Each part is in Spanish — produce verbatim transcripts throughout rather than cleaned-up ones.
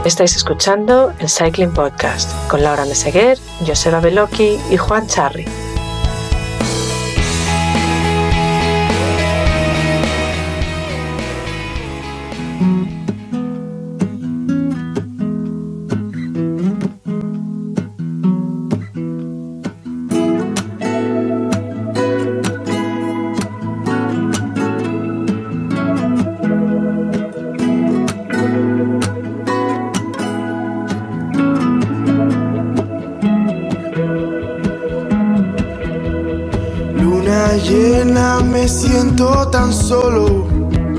Estáis escuchando el Cycling Podcast con Laura Meseguer, Joseba Beloki y Juan Charri. Llena, me siento tan solo.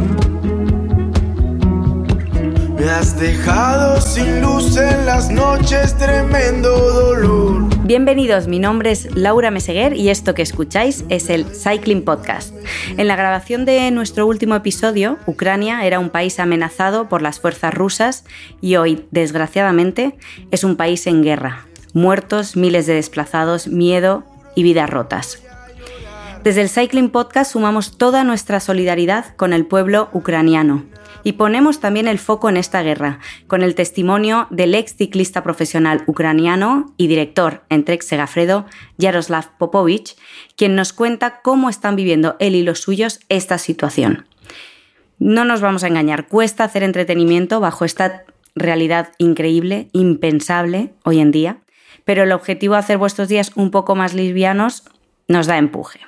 Me has dejado sin luz en las noches, tremendo dolor. Bienvenidos, mi nombre es Laura Meseguer y esto que escucháis es el Cycling Podcast. En la grabación de nuestro último episodio, Ucrania era un país amenazado por las fuerzas rusas y hoy, desgraciadamente, es un país en guerra. Muertos, miles de desplazados, miedo y vidas rotas. Desde el Cycling Podcast sumamos toda nuestra solidaridad con el pueblo ucraniano y ponemos también el foco en esta guerra, con el testimonio del ex ciclista profesional ucraniano y director en Trek Segafredo, Yaroslav Popovich, quien nos cuenta cómo están viviendo él y los suyos esta situación. No nos vamos a engañar, cuesta hacer entretenimiento bajo esta realidad increíble, impensable hoy en día, pero el objetivo de hacer vuestros días un poco más livianos nos da empuje.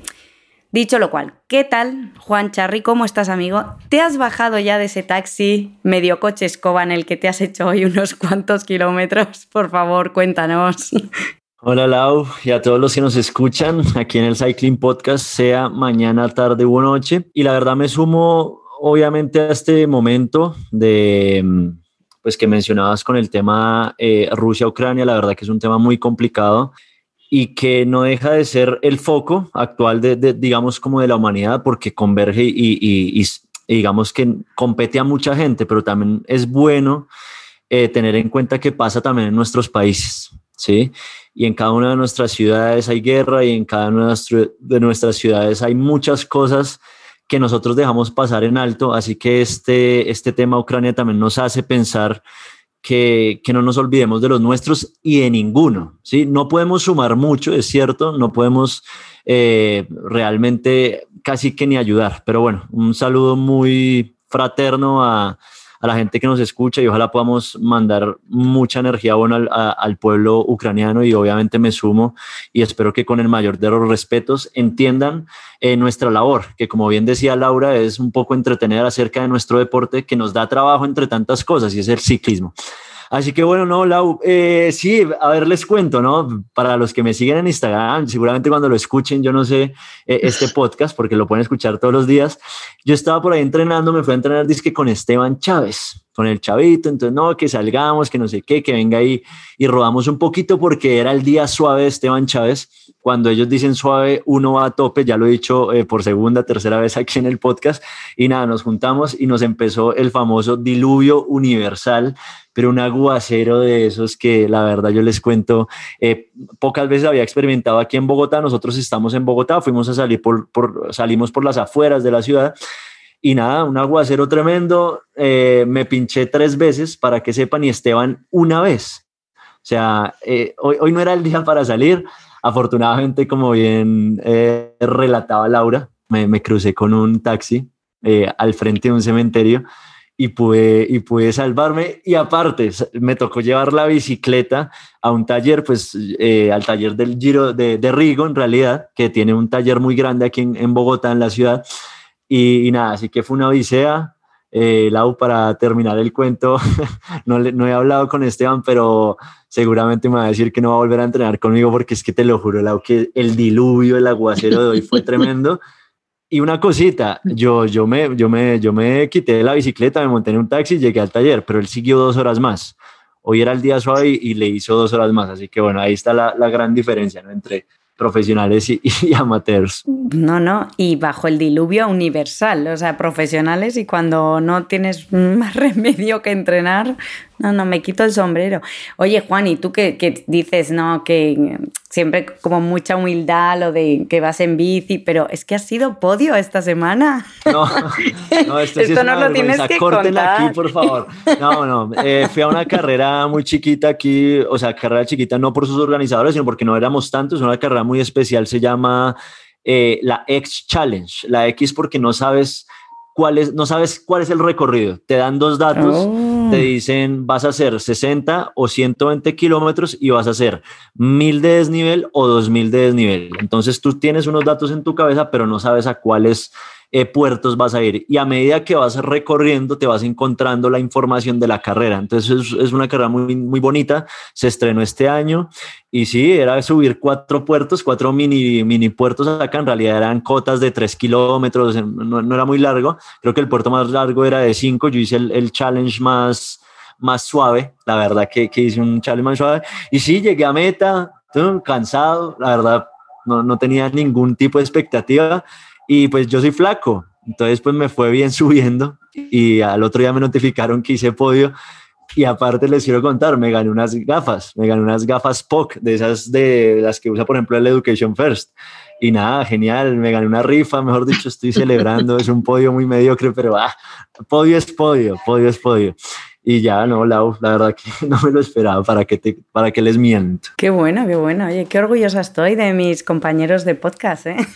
Dicho lo cual, ¿qué tal, Juan Charri? ¿Cómo estás, amigo? ¿Te has bajado ya de ese taxi medio coche escoba en el que te has hecho hoy unos cuantos kilómetros? Por favor, cuéntanos. Hola, Lau, y a todos los que nos escuchan aquí en el Cycling Podcast, sea mañana, tarde o noche. Y la verdad me sumo, obviamente, a este momento de, pues, que mencionabas con el tema eh, Rusia-Ucrania. La verdad que es un tema muy complicado y que no deja de ser el foco actual de, de digamos, como de la humanidad, porque converge y, y, y, y digamos que compete a mucha gente, pero también es bueno eh, tener en cuenta que pasa también en nuestros países, ¿sí? Y en cada una de nuestras ciudades hay guerra y en cada una de nuestras ciudades hay muchas cosas que nosotros dejamos pasar en alto, así que este, este tema Ucrania también nos hace pensar Que, que no nos olvidemos de los nuestros y de ninguno, ¿sí? No podemos sumar mucho, es cierto, no podemos eh, realmente casi que ni ayudar, pero bueno, un saludo muy fraterno a, a la gente que nos escucha y ojalá podamos mandar mucha energía buena al, a, al pueblo ucraniano y obviamente me sumo y espero que con el mayor de los respetos entiendan eh, nuestra labor, que como bien decía Laura, es un poco entretener acerca de nuestro deporte que nos da trabajo entre tantas cosas y es el ciclismo. Así que bueno, no, Lau, eh, sí, a ver, les cuento, ¿no? Para los que me siguen en Instagram, seguramente cuando lo escuchen, yo no sé, eh, este podcast, porque lo pueden escuchar todos los días, yo estaba por ahí entrenando, me fui a entrenar, dizque con Esteban Chávez, con el chavito, entonces no, que salgamos, que no sé qué, que venga ahí y rodamos un poquito porque era el día suave de Esteban Chávez. Cuando ellos dicen suave, uno va a tope, ya lo he dicho eh, por segunda, tercera vez aquí en el podcast y nada, nos juntamos y nos empezó el famoso diluvio universal, pero un aguacero de esos que la verdad yo les cuento, eh, pocas veces había experimentado aquí en Bogotá. Nosotros estamos en Bogotá, fuimos a salir por, por salimos por las afueras de la ciudad y nada, un aguacero tremendo, eh, me pinché tres veces para que sepan y Esteban una vez. O sea, eh, hoy, hoy no era el día para salir. Afortunadamente, como bien eh, relataba Laura, me, me crucé con un taxi eh, al frente de un cementerio y pude, y pude salvarme. Y aparte, me tocó llevar la bicicleta a un taller, pues eh, al taller del Giro de, de Rigo, en realidad, que tiene un taller muy grande aquí en, en Bogotá, en la ciudad. Y, y nada, así que fue una odisea. Eh, Lau, para terminar el cuento, no, le, no he hablado con Esteban, pero seguramente me va a decir que no va a volver a entrenar conmigo porque es que te lo juro, Lau, que el diluvio, el aguacero de hoy fue tremendo. Y una cosita, yo, yo, me, yo, me, yo me quité de la bicicleta, me monté en un taxi y llegué al taller, pero él siguió dos horas más. Hoy era el día suave y, y le hizo dos horas más, así que bueno, ahí está la, la gran diferencia, ¿no? Entre profesionales y, y amateurs. No, no, y bajo el diluvio universal, o sea, profesionales y cuando no tienes más remedio que entrenar, no, no, me quito el sombrero. Oye, Juan, ¿y tú qué, qué dices, no, que siempre como mucha humildad lo de que vas en bici, pero es que has sido podio esta semana. No, no esto, sí esto es no una lo tienes que Corten contar. Aquí, por favor. No, no, eh, fui a una carrera muy chiquita aquí, o sea, carrera chiquita no por sus organizadores, sino porque no éramos tantos, una carrera muy especial, se llama eh, la X Challenge, la X porque no sabes cuál es, no sabes cuál es el recorrido, te dan dos datos. Oh. Te dicen vas a hacer sesenta o ciento veinte kilómetros y vas a hacer mil de desnivel o dos mil de desnivel. Entonces tú tienes unos datos en tu cabeza, pero no sabes a cuáles eh, puertos vas a ir. Y a medida que vas recorriendo, te vas encontrando la información de la carrera. Entonces es, es una carrera muy, muy bonita. Se estrenó este año y sí, era subir cuatro puertos, cuatro mini, mini puertos acá. En realidad eran cotas de tres kilómetros, no, no era muy largo. Creo que el puerto más largo era de cinco. Yo hice el, el challenge más, más suave. La verdad que, que hice un challenge más suave. Y sí, llegué a meta, cansado. La verdad, no, no tenía ningún tipo de expectativa. Y pues yo soy flaco, entonces pues me fue bien subiendo y al otro día me notificaron que hice podio y aparte les quiero contar, me gané unas gafas, me gané unas gafas P O C, de esas de las que usa por ejemplo el Education First y nada, genial, me gané una rifa, mejor dicho estoy celebrando, es un podio muy mediocre, pero ah, podio es podio, podio es podio. Y ya, no, Lau, la verdad que no me lo esperaba, para que, te, para que les miento. Qué bueno, qué bueno. Oye, qué orgullosa estoy de mis compañeros de podcast, ¿eh?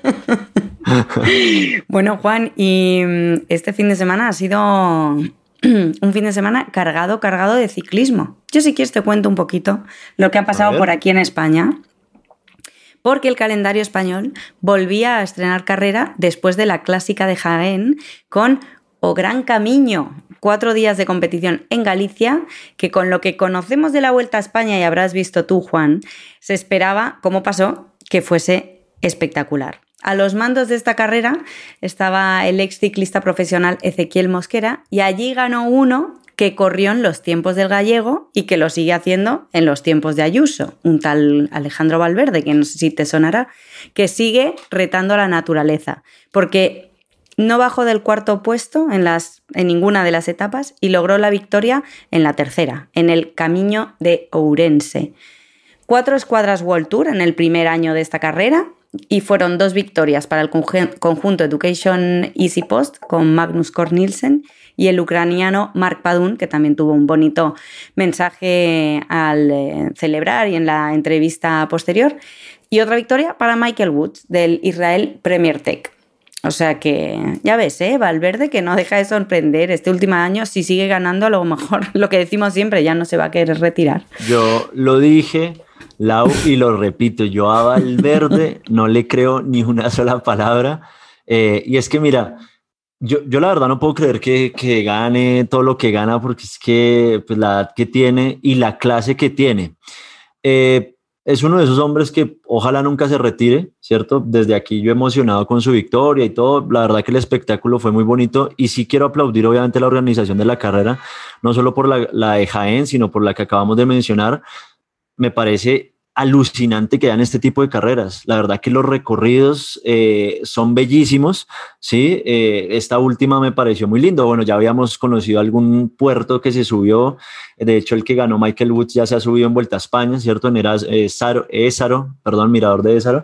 Bueno, Juan, y este fin de semana ha sido un fin de semana cargado, cargado de ciclismo. Yo si quieres te cuento un poquito lo que ha pasado por aquí en España, porque el calendario español volvía a estrenar carrera después de la clásica de Jaén con O Gran Camiño. Cuatro días de competición en Galicia, que con lo que conocemos de la Vuelta a España, y habrás visto tú, Juan, se esperaba, como pasó, que fuese espectacular. A los mandos de esta carrera estaba el ex ciclista profesional Ezequiel Mosquera y allí ganó uno que corrió en los tiempos del gallego y que lo sigue haciendo en los tiempos de Ayuso, un tal Alejandro Valverde, que no sé si te sonará, que sigue retando a la naturaleza, porque no bajó del cuarto puesto en, las, en ninguna de las etapas y logró la victoria en la tercera, en el Camiño de Ourense. Cuatro escuadras World Tour en el primer año de esta carrera y fueron dos victorias para el conjunto Education Easy Post con Magnus Cort Nielsen y el ucraniano Mark Padun, que también tuvo un bonito mensaje al eh, celebrar y en la entrevista posterior. Y otra victoria para Michael Woods del Israel Premier Tech. O sea que, ya ves, ¿eh? Valverde que no deja de sorprender. Este último año, si sigue ganando, a lo mejor, lo que decimos siempre, ya no se va a querer retirar. Yo lo dije, Lau, y lo repito, yo a Valverde no le creo ni una sola palabra. Eh, y es que, mira, yo, yo la verdad no puedo creer que, que gane todo lo que gana, porque es que pues, la edad que tiene y la clase que tiene. Eh, Es uno de esos hombres que ojalá nunca se retire, ¿cierto? Desde aquí yo emocionado con su victoria y todo. La verdad que el espectáculo fue muy bonito y sí quiero aplaudir obviamente la organización de la carrera, no solo por la, la de Jaén, sino por la que acabamos de mencionar. Me parece alucinante que dan este tipo de carreras. La verdad que los recorridos eh, son bellísimos, ¿sí? Eh, esta última me pareció muy lindo. Bueno, ya habíamos conocido algún puerto que se subió. De hecho, el que ganó Michael Woods ya se ha subido en Vuelta a España, ¿cierto? En Ézaro, Ézaro, perdón, Mirador de Ézaro.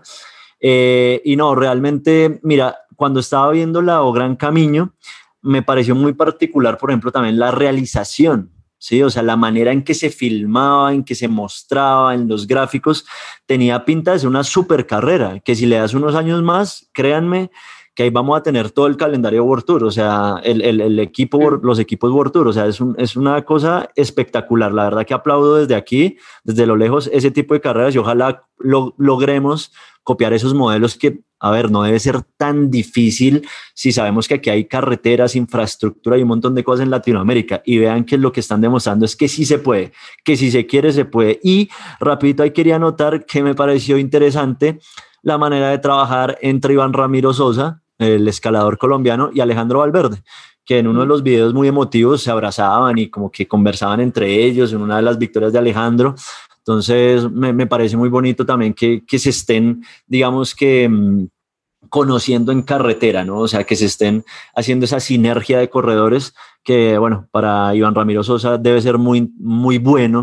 Eh, y no, realmente, mira, cuando estaba viendo la O Gran Camiño, me pareció muy particular, por ejemplo, también la realización, ¿sí? O sea, la manera en que se filmaba, en que se mostraba, en los gráficos, tenía pinta de ser una super carrera, que si le das unos años más, créanme, que ahí vamos a tener todo el calendario World Tour, o sea, el, el, el equipo, los equipos World Tour, o sea, es, un, es una cosa espectacular. La verdad que aplaudo desde aquí, desde lo lejos, ese tipo de carreras y ojalá lo, logremos copiar esos modelos que, a ver, no debe ser tan difícil si sabemos que aquí hay carreteras, infraestructura y un montón de cosas en Latinoamérica y vean que lo que están demostrando es que sí se puede, que si se quiere se puede. Y rapidito ahí quería anotar que me pareció interesante la manera de trabajar entre Iván Ramiro Sosa, el escalador colombiano, y Alejandro Valverde, que en uno de los videos muy emotivos se abrazaban y como que conversaban entre ellos en una de las victorias de Alejandro. Entonces me, me parece muy bonito también que, que se estén, digamos que mmm, conociendo en carretera, ¿no? O sea, que se estén haciendo esa sinergia de corredores que, bueno, para Iván Ramiro Sosa debe ser muy, muy bueno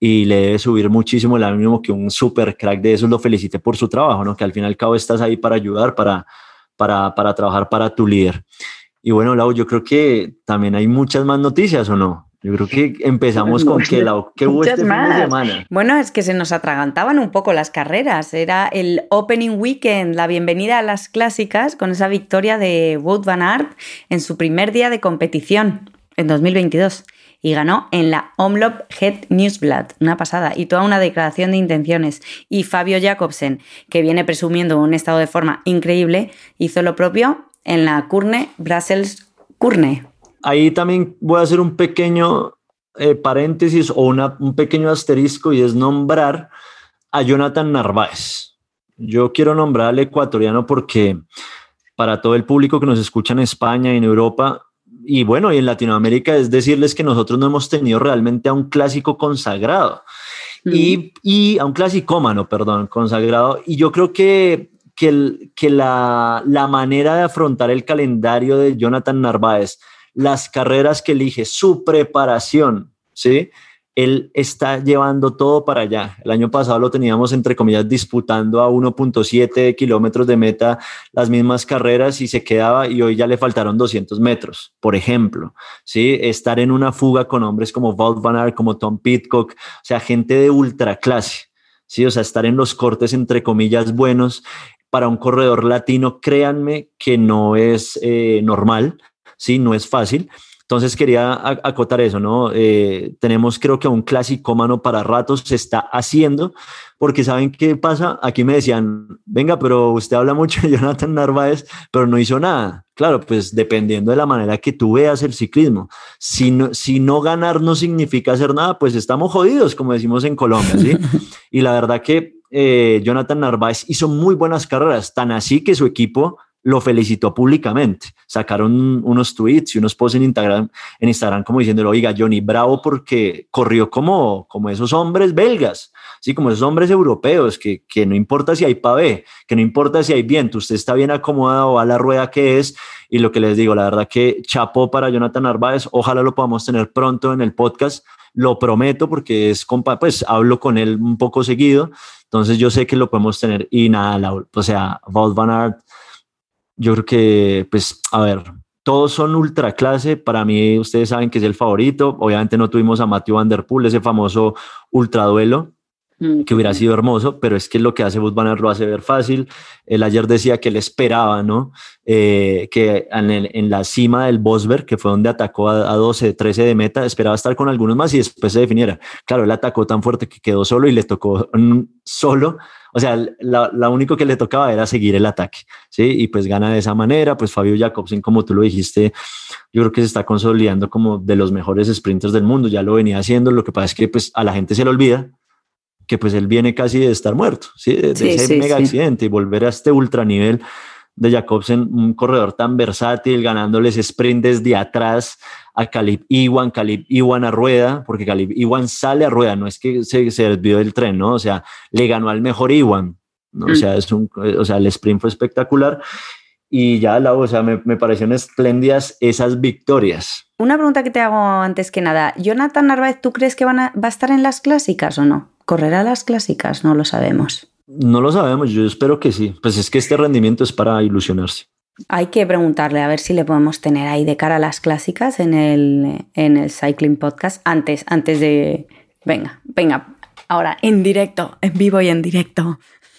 y le debe subir muchísimo el ánimo que un super crack de esos lo felicite por su trabajo, ¿no? Que al fin y al cabo estás ahí para ayudar, para, para, para trabajar para tu líder. Y bueno, Lau, yo creo que también hay muchas más noticias, ¿o no? Yo creo que empezamos con que, Lau, ¿qué hubo este fin de semana? Bueno, es que se nos atragantaban un poco las carreras. Era el Opening Weekend, la bienvenida a las clásicas, con esa victoria de Wout van Aert en su primer día de competición, en dos mil veintidós. Y ganó en la Omloop Het Nieuwsblad, una pasada, y toda una declaración de intenciones. Y Fabio Jacobsen, que viene presumiendo un estado de forma increíble, hizo lo propio en la Kuurne Brussels Kuurne. Ahí también voy a hacer un pequeño eh, paréntesis o una, un pequeño asterisco, y es nombrar a Jonathan Narváez. Yo quiero nombrar al ecuatoriano porque para todo el público que nos escucha en España y en Europa, y bueno, y en Latinoamérica, es decirles que nosotros no hemos tenido realmente a un clásico consagrado, mm. y, y a un clasicómano, perdón, consagrado, y yo creo que, que, el, que la, la manera de afrontar el calendario de Jonathan Narváez, las carreras que elige, su preparación, ¿sí? Él está llevando todo para allá. El año pasado lo teníamos, entre comillas, disputando a uno punto siete kilómetros de meta las mismas carreras y se quedaba, y hoy ya le faltaron doscientos metros, por ejemplo, ¿sí? Estar en una fuga con hombres como Wout van Aert, como Tom Pidcock, o sea, gente de ultraclase, ¿sí? O sea, estar en los cortes, entre comillas, buenos para un corredor latino, créanme que no es eh, normal, ¿sí? No es fácil. Entonces quería acotar eso, ¿no? Eh, tenemos, creo que un clasicómano para ratos se está haciendo, porque ¿saben qué pasa? Aquí me decían, venga, pero usted habla mucho de Jonathan Narváez, pero no hizo nada. Claro, pues dependiendo de la manera que tú veas el ciclismo. Si no, si no ganar no significa hacer nada, pues estamos jodidos, como decimos en Colombia, ¿sí? Y la verdad que eh, Jonathan Narváez hizo muy buenas carreras, tan así que su equipo lo felicitó públicamente. Sacaron unos tweets y unos posts en Instagram, en Instagram como diciéndolo, oiga, Johnny, bravo, porque corrió como, como esos hombres belgas, ¿sí? Como esos hombres europeos, que, que no importa si hay pavé, que no importa si hay viento, usted está bien acomodado a la rueda que es. Y lo que les digo, la verdad que chapó para Jonathan Narváez, ojalá lo podamos tener pronto en el podcast, lo prometo, porque es compa, pues hablo con él un poco seguido, entonces yo sé que lo podemos tener. Y nada, la, o sea, Wout van Aert, yo creo que, pues, a ver, todos son ultra clase. Para mí, ustedes saben que es el favorito. Obviamente no tuvimos a Mathieu Van Der Poel, ese famoso ultraduelo, mm. que hubiera sido hermoso, pero es que lo que hace Wout van Aert lo hace ver fácil. Él ayer decía que él esperaba, ¿no? Eh, que en, el, en la cima del Bosberg, que fue donde atacó a, a doce, trece de meta, esperaba estar con algunos más y después se definiera. Claro, él atacó tan fuerte que quedó solo y le tocó mm, solo. O sea, la, la único que le tocaba era seguir el ataque, ¿sí? Y pues gana de esa manera. Pues Fabio Jacobsen, como tú lo dijiste, yo creo que se está consolidando como de los mejores sprinters del mundo. Ya lo venía haciendo. Lo que pasa es que pues a la gente se le olvida que pues él viene casi de estar muerto, ¿sí? De, sí, de ese sí, mega sí. accidente, y volver a este ultranivel de Jacobsen, un corredor tan versátil, ganándoles sprint desde atrás a Caleb Ewan, Caleb Ewan a rueda, porque Caleb Ewan sale a rueda, no es que se, se desvió del tren, ¿no? O sea, le ganó al mejor Ewan, ¿no? Mm. O sea, es un, o sea, el sprint fue espectacular, y ya, la, o sea, me, me parecieron espléndidas esas victorias. Una pregunta que te hago antes que nada, Jonathan Narváez, ¿tú crees que van a, va a estar en las clásicas o no? ¿Correrá las clásicas? No lo sabemos. No lo sabemos, yo espero que sí. Pues es que este rendimiento es para ilusionarse. Hay que preguntarle a ver si le podemos tener ahí de cara a las clásicas en el, en el Cycling Podcast antes, antes de... Venga, venga, ahora en directo, en vivo y en directo.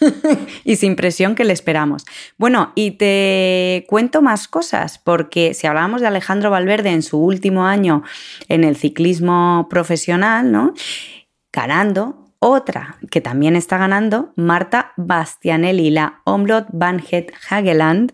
Y sin presión, que le esperamos. Bueno, y te cuento más cosas, porque si hablábamos de Alejandro Valverde en su último año en el ciclismo profesional, ¿no? Ganando... Otra que también está ganando, Marta Bastianelli, la Omloop van Het Hageland,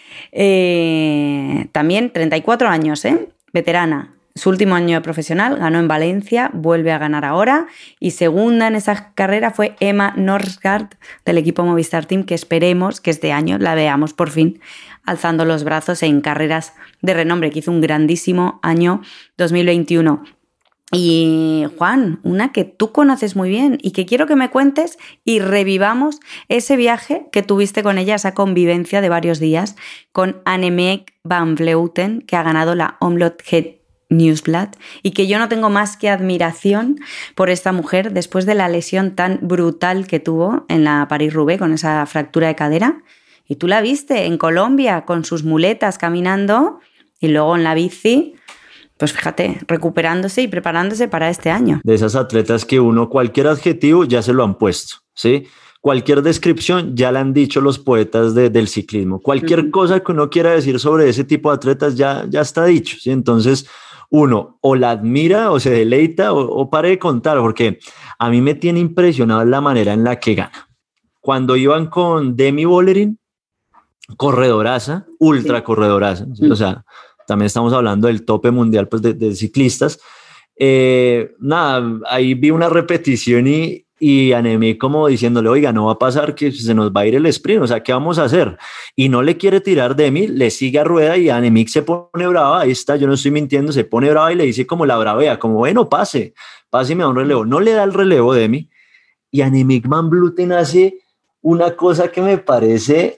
eh, también treinta y cuatro años, ¿eh? Veterana. Su último año de profesional, ganó en Valencia, vuelve a ganar ahora, y segunda en esa carrera fue Emma Norsgaard del equipo Movistar Team, que esperemos que este año la veamos por fin alzando los brazos en carreras de renombre, que hizo un grandísimo año dos mil veintiuno. Y Juan, una que tú conoces muy bien y que quiero que me cuentes y revivamos ese viaje que tuviste con ella, esa convivencia de varios días con Annemiek van Vleuten, que ha ganado la Omloop Het Newsblad, y que yo no tengo más que admiración por esta mujer después de la lesión tan brutal que tuvo en la París-Roubaix con esa fractura de cadera. Y tú la viste en Colombia con sus muletas caminando y luego en la bici, pues fíjate, recuperándose y preparándose para este año. De esas atletas que uno, cualquier adjetivo ya se lo han puesto, ¿sí? Cualquier descripción ya la han dicho los poetas de, del ciclismo. Cualquier uh-huh. cosa que uno quiera decir sobre ese tipo de atletas ya, ya está dicho, ¿sí? Entonces uno o la admira o se deleita o, o pare de contar, porque a mí me tiene impresionado la manera en la que gana. Cuando iban con Demi Vollering, corredoraza, ultra sí. corredoraza, ¿sí? uh-huh. o sea, también estamos hablando del tope mundial pues, de, de ciclistas. Eh, nada, ahí vi una repetición y, y Annemiek como diciéndole, oiga, no va a pasar que se nos va a ir el sprint, o sea, ¿qué vamos a hacer? Y no le quiere tirar Demi, le sigue a rueda y Annemiek se pone brava, ahí está, yo no estoy mintiendo, se pone brava y le dice como la bravea, como bueno, pase, pase y me da un relevo. No le da el relevo Demi y Annemiek van Vleuten hace una cosa que me parece...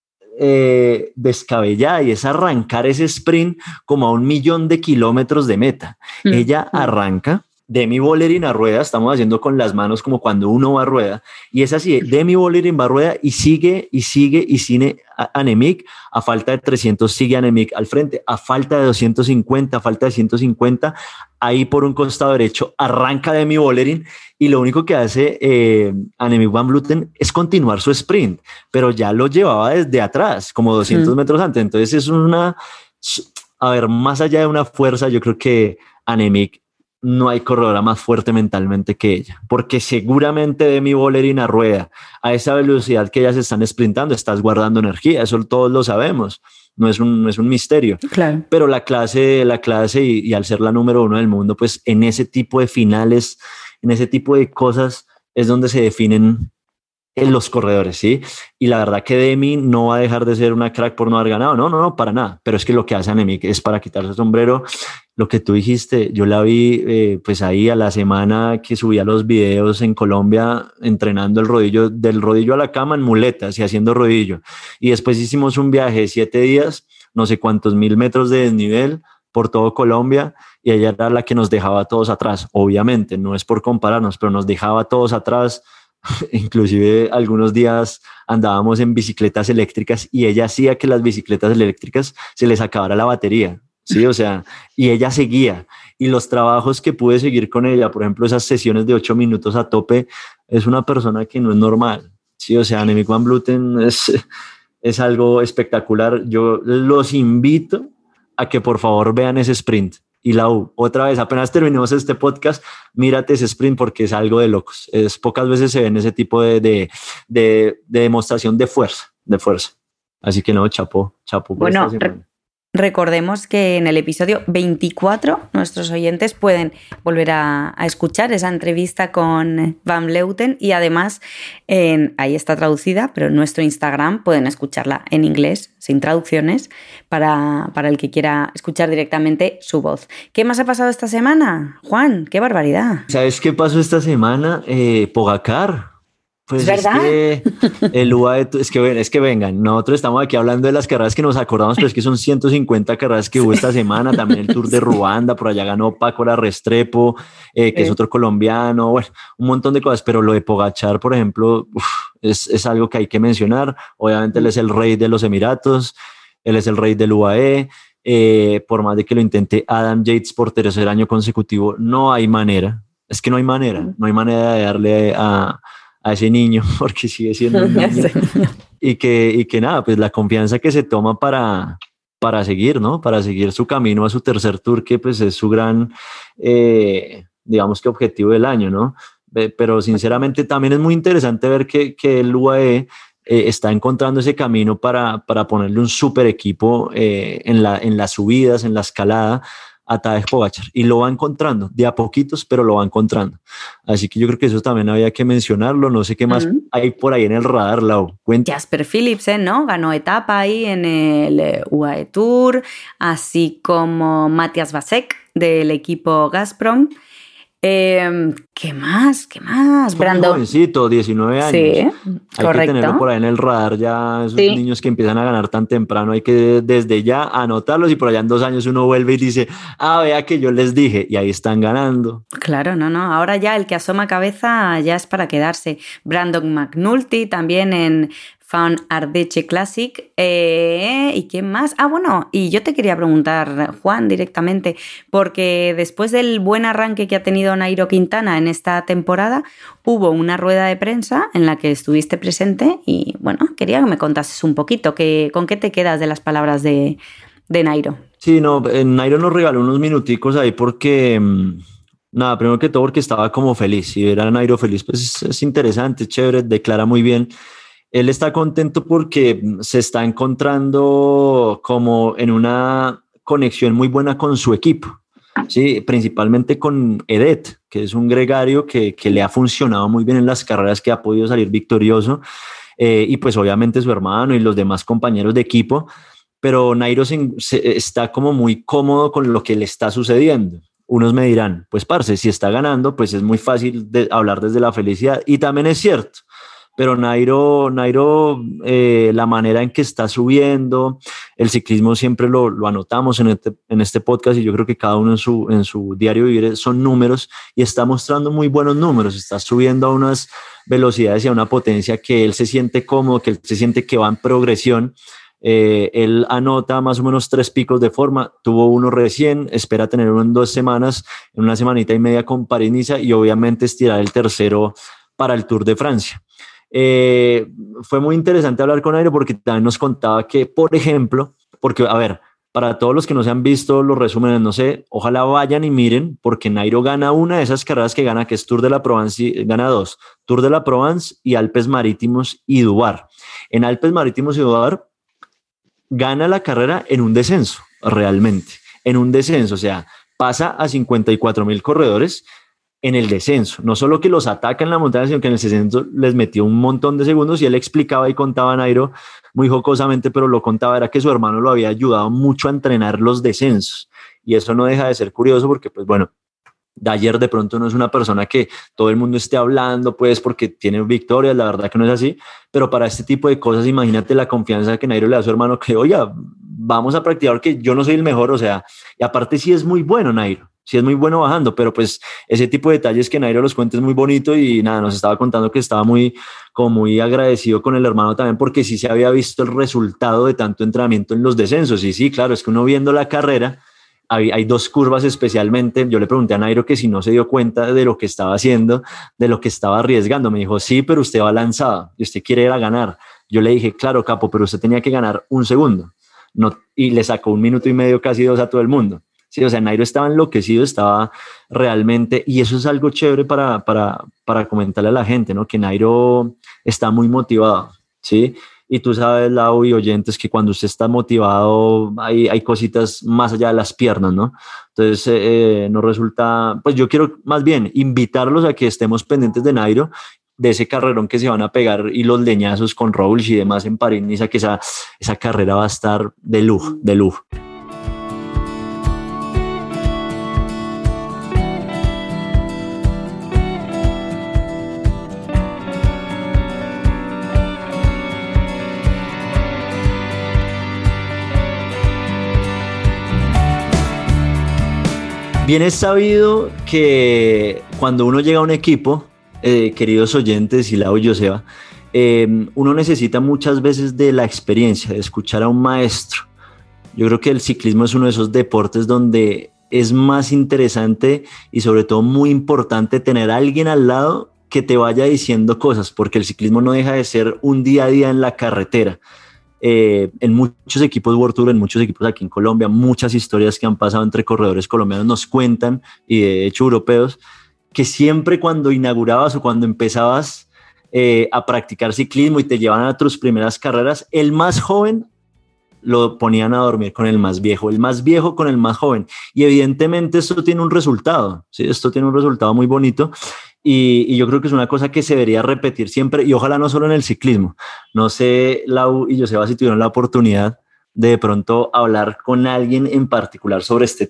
Eh, descabellada y es arrancar ese sprint como a un millón de kilómetros de meta. Mm. Ella arranca, Demi Vollering a rueda, estamos haciendo con las manos como cuando uno va a rueda, y es así, Demi Vollering va a rueda y sigue y sigue y sigue Annemiek, a falta de trescientos sigue Annemiek al frente, a falta de doscientos cincuenta, a falta de ciento cincuenta, ahí por un costado derecho arranca Demi Vollering y lo único que hace eh, Annemiek van Vleuten es continuar su sprint, pero ya lo llevaba desde atrás, como doscientos mm. metros antes, entonces es una, a ver, más allá de una fuerza, yo creo que Annemiek no hay corredora más fuerte mentalmente que ella, porque seguramente Demi Vollering a rueda, a esa velocidad que ellas están sprintando, estás guardando energía, eso todos lo sabemos, no es un, no es un misterio, claro. Pero la clase, la clase y, y al ser la número uno del mundo, pues en ese tipo de finales, en ese tipo de cosas es donde se definen en los corredores, ¿sí? Y la verdad que Demi no va a dejar de ser una crack por no haber ganado, no, no, no, para nada, pero es que lo que hace Annemiek es para quitarse el sombrero. Lo que tú dijiste, yo la vi eh, pues ahí a la semana que subía los videos en Colombia entrenando el rodillo, del rodillo a la cama en muletas y haciendo rodillo, y después hicimos un viaje de siete días, no sé cuántos mil metros de desnivel por todo Colombia, y ella era la que nos dejaba a todos atrás, obviamente, no es por compararnos, pero nos dejaba a todos atrás. Inclusive algunos días andábamos en bicicletas eléctricas y ella hacía que las bicicletas eléctricas se les acabara la batería, sí, o sea, y ella seguía, y los trabajos que pude seguir con ella, por ejemplo, esas sesiones de ocho minutos a tope, es una persona que no es normal, sí, o sea, Annemiek van Vleuten es, es algo espectacular. Yo los invito a que por favor vean ese sprint. Y la U, otra vez, apenas terminemos este podcast, mírate ese sprint porque es algo de locos. Es, pocas veces se ven ese tipo de, de, de, de demostración de fuerza, de fuerza. Así que no, chapo, chapo. Por bueno, esta semana. Recordemos que en el episodio veinticuatro nuestros oyentes pueden volver a, a escuchar esa entrevista con Van Vleuten y además en, ahí está traducida, pero en nuestro Instagram pueden escucharla en inglés, sin traducciones, para, para el que quiera escuchar directamente su voz. ¿Qué más ha pasado esta semana, Juan? ¡Qué barbaridad! ¿Sabes qué pasó esta semana? Eh, Pogacar. Pues ¿Es verdad? Es que el U A E, es que, es que vengan, nosotros estamos aquí hablando de las carreras que nos acordamos, pero es que son ciento cincuenta carreras que hubo esta semana, también el Tour de Ruanda, por allá ganó Paco La Restrepo, eh, que sí. es otro colombiano, bueno, un montón de cosas, pero lo de Pogacar, por ejemplo, uf, es, es algo que hay que mencionar. Obviamente él es el rey de los Emiratos, él es el rey del U A E, eh, por más de que lo intente Adam Yates por tercer año consecutivo, no hay manera, es que no hay manera, no hay manera de darle a a ese niño, porque sigue siendo un niño, y que, y que nada, pues la confianza que se toma para, para seguir, ¿no? Para seguir su camino a su tercer tour, que pues es su gran, eh, digamos que objetivo del año, ¿no? Pero sinceramente también es muy interesante ver que, que el U A E eh, está encontrando ese camino para, para ponerle un super equipo eh, en, la, en las subidas, en la escalada, a Tadej Pogacar, y lo va encontrando de a poquitos, pero lo va encontrando. Así que yo creo que eso también había que mencionarlo. No sé qué más uh-huh. hay por ahí en el radar, Lau. Cuenta. Jasper Philipsen, ¿no? Ganó etapa ahí en el U A E Tour, así como Matías Vasek del equipo Gazprom. Eh, ¿Qué más? ¿Qué más? Brandon. Jovencito, diecinueve años. Sí, hay correcto. que tenerlo por ahí en el radar ya, esos sí. niños que empiezan a ganar tan temprano, hay que desde ya anotarlos y por allá en dos años uno vuelve y dice, ah, vea que yo les dije, y ahí están ganando. Claro, no, no, ahora ya el que asoma cabeza ya es para quedarse. Brandon McNulty también en Fawn Ardèche Classic. Eh, ¿Y quién más? Ah, bueno, y yo te quería preguntar, Juan, directamente, porque después del buen arranque que ha tenido Nairo Quintana en esta temporada, hubo una rueda de prensa en la que estuviste presente y, bueno, quería que me contases un poquito, que, ¿con qué te quedas de las palabras de, de Nairo? Sí, no, Nairo nos regaló unos minuticos ahí porque... Nada, primero que todo porque estaba como feliz, y ver a Nairo feliz pues es, es interesante, es chévere, declara muy bien. Él está contento porque se está encontrando como en una conexión muy buena con su equipo, ¿sí? Principalmente con Edet, que es un gregario que, que le ha funcionado muy bien en las carreras, que ha podido salir victorioso, eh, y pues obviamente su hermano y los demás compañeros de equipo, pero Nairo se, se, está como muy cómodo con lo que le está sucediendo. Unos me dirán, pues parce, si está ganando, pues es muy fácil de hablar desde la felicidad, y también es cierto. Pero Nairo, Nairo eh, la manera en que está subiendo, el ciclismo siempre lo, lo anotamos en este, en este podcast, y yo creo que cada uno en su, en su diario vivir son números, y está mostrando muy buenos números, está subiendo a unas velocidades y a una potencia que él se siente cómodo, que él se siente que va en progresión. Eh, él anota más o menos tres picos de forma, tuvo uno recién, espera tener uno en dos semanas, en una semanita y media con París-Niza, y obviamente estirar el tercero para el Tour de Francia. Eh, fue muy interesante hablar con Nairo porque también nos contaba que, por ejemplo, porque a ver, para todos los que no se han visto los resúmenes, no sé, ojalá vayan y miren, porque Nairo gana una de esas carreras que gana, que es Tour de la Provence, gana dos, Tour de la Provence y Alpes Marítimos y Dubar. En Alpes Marítimos y Dubar gana la carrera en un descenso, realmente, en un descenso, o sea, pasa a cincuenta y cuatro mil corredores en el descenso, no solo que los ataca en la montaña, sino que en el descenso les metió un montón de segundos, y él explicaba y contaba a Nairo muy jocosamente, pero lo contaba, era que su hermano lo había ayudado mucho a entrenar los descensos, y eso no deja de ser curioso porque, pues bueno, Dyer de pronto no es una persona que todo el mundo esté hablando, pues porque tiene victorias, la verdad que no es así, pero para este tipo de cosas, imagínate la confianza que Nairo le da a su hermano, que oiga, vamos a practicar, que yo no soy el mejor, o sea, y aparte sí es muy bueno Nairo, sí es muy bueno bajando, pero pues ese tipo de detalles que Nairo los cuenta es muy bonito, y nada, nos estaba contando que estaba muy, como muy agradecido con el hermano también, porque sí se había visto el resultado de tanto entrenamiento en los descensos, y sí, claro, es que uno viendo la carrera, Hay, hay dos curvas especialmente. Yo le pregunté a Nairo que si no se dio cuenta de lo que estaba haciendo, de lo que estaba arriesgando. Me dijo, sí, pero usted va lanzado y usted quiere ir a ganar. Yo le dije, claro, capo, pero usted tenía que ganar un segundo. No, y le sacó un minuto y medio, casi dos a todo el mundo. Sí, o sea, Nairo estaba enloquecido, estaba realmente, y eso es algo chévere para, para, para comentarle a la gente, ¿no? Que Nairo está muy motivado, ¿sí? Y tú sabes, Lau y oyentes, que cuando usted está motivado hay, hay cositas más allá de las piernas, ¿no? Entonces, eh, nos resulta, pues yo quiero más bien invitarlos a que estemos pendientes de Nairo, de ese carrerón que se van a pegar y los leñazos con Robles y demás en París-Niza, que esa, esa carrera va a estar de lujo, de lujo. Bien es sabido que cuando uno llega a un equipo, eh, queridos oyentes, y Lau y Joseba, eh, uno necesita muchas veces de la experiencia, de escuchar a un maestro. Yo creo que el ciclismo es uno de esos deportes donde es más interesante y sobre todo muy importante tener a alguien al lado que te vaya diciendo cosas, porque el ciclismo no deja de ser un día a día en la carretera. Eh, en muchos equipos World Tour, en muchos equipos aquí en Colombia, muchas historias que han pasado entre corredores colombianos nos cuentan, y de hecho europeos, que siempre cuando inaugurabas o cuando empezabas eh, a practicar ciclismo y te llevaban a tus primeras carreras, el más joven lo ponían a dormir con el más viejo, el más viejo con el más joven, y evidentemente esto tiene un resultado, ¿sí? Esto tiene un resultado muy bonito. Y, y yo creo que es una cosa que se debería repetir siempre, y ojalá no solo en el ciclismo. No sé, Lau y Joseba, si tuvieron la oportunidad de de pronto hablar con alguien en particular sobre este tema.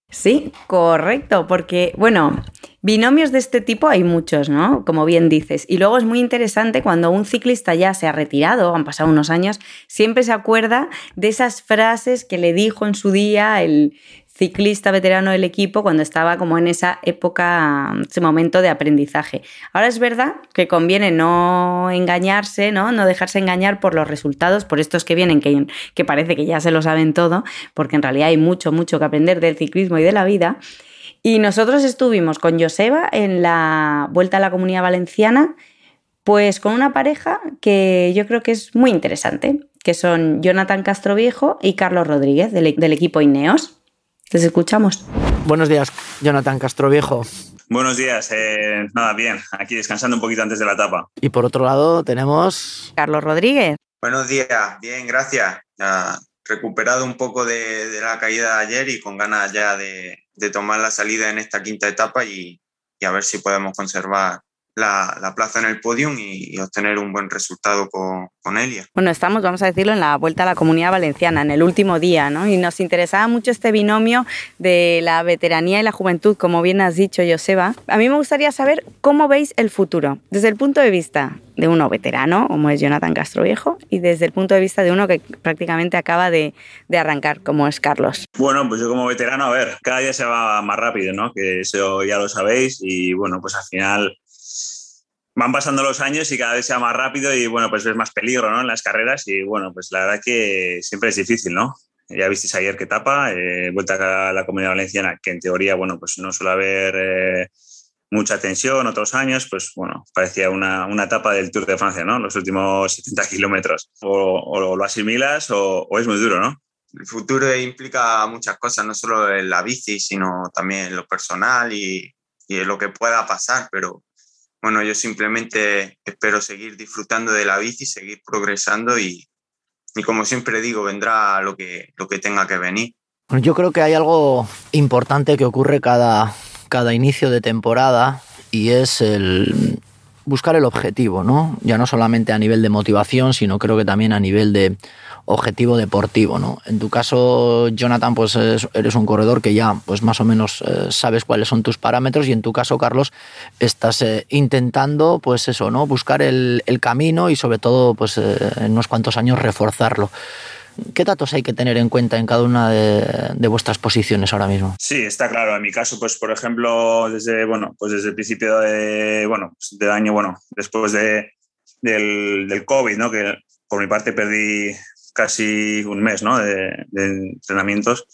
Sí, correcto, porque, bueno, binomios de este tipo hay muchos, ¿no? Como bien dices. Y luego es muy interesante cuando un ciclista ya se ha retirado, han pasado unos años, siempre se acuerda de esas frases que le dijo en su día el ciclista veterano del equipo cuando estaba como en esa época, ese momento de aprendizaje. Ahora es verdad que conviene no engañarse, ¿no? No dejarse engañar por los resultados, por estos que vienen, que, que parece que ya se lo saben todo, porque en realidad hay mucho, mucho que aprender del ciclismo y de la vida. Y nosotros estuvimos con Joseba en la Vuelta a la Comunidad Valenciana, pues con una pareja que yo creo que es muy interesante, que son Jonathan Castroviejo y Carlos Rodríguez, del, del equipo Ineos. Les escuchamos. Buenos días, Jonathan Castroviejo. Buenos días, eh, nada, bien, aquí descansando un poquito antes de la etapa. Y por otro lado tenemos... Carlos Rodríguez. Buenos días, bien, gracias. Ya recuperado un poco de, de la caída de ayer y con ganas ya de, de tomar la salida en esta quinta etapa y, y a ver si podemos conservar La, la plaza en el podium y, y obtener un buen resultado con, con Elia. Bueno, estamos, vamos a decirlo, en la Vuelta a la Comunidad Valenciana, en el último día, ¿no? Y nos interesaba mucho este binomio de la veteranía y la juventud, como bien has dicho, Joseba. A mí me gustaría saber cómo veis el futuro, desde el punto de vista de uno veterano, como es Jonathan Castroviejo, y desde el punto de vista de uno que prácticamente acaba de, de arrancar, como es Carlos. Bueno, pues yo como veterano, a ver, cada día se va más rápido, ¿no? Que eso ya lo sabéis y bueno, pues al final... Van pasando los años y cada vez se va más rápido y, bueno, pues ves más peligro, ¿no? En las carreras y, bueno, pues la verdad que siempre es difícil, ¿no? Ya visteis ayer qué etapa, eh, Vuelta a la Comunidad Valenciana, que en teoría, bueno, pues no suele haber eh, mucha tensión. Otros años, pues, bueno, parecía una, una etapa del Tour de Francia, ¿no? Los últimos setenta kilómetros. O, o lo asimilas o, o es muy duro, ¿no? El futuro implica muchas cosas, no solo en la bici, sino también en lo personal y, y en lo que pueda pasar, pero... Bueno, yo simplemente espero seguir disfrutando de la bici, seguir progresando y, y como siempre digo, vendrá lo que, lo que tenga que venir. Bueno, yo creo que hay algo importante que ocurre cada, cada inicio de temporada y es el buscar el objetivo, ¿no? Ya no solamente a nivel de motivación, sino creo que también a nivel de objetivo deportivo, ¿no? En tu caso, Jonathan, pues eres un corredor que ya pues más o menos eh, sabes cuáles son tus parámetros y en tu caso, Carlos, estás eh, intentando pues eso, ¿no? Buscar el, el camino y sobre todo pues eh, en unos cuantos años reforzarlo. ¿Qué datos hay que tener en cuenta en cada una de, de vuestras posiciones ahora mismo? Sí, está claro. En mi caso, pues por ejemplo, desde bueno, pues desde el principio de bueno, del año, bueno, después de del, del COVID, ¿no? Que por mi parte perdí casi un mes, ¿no? de, de entrenamientos.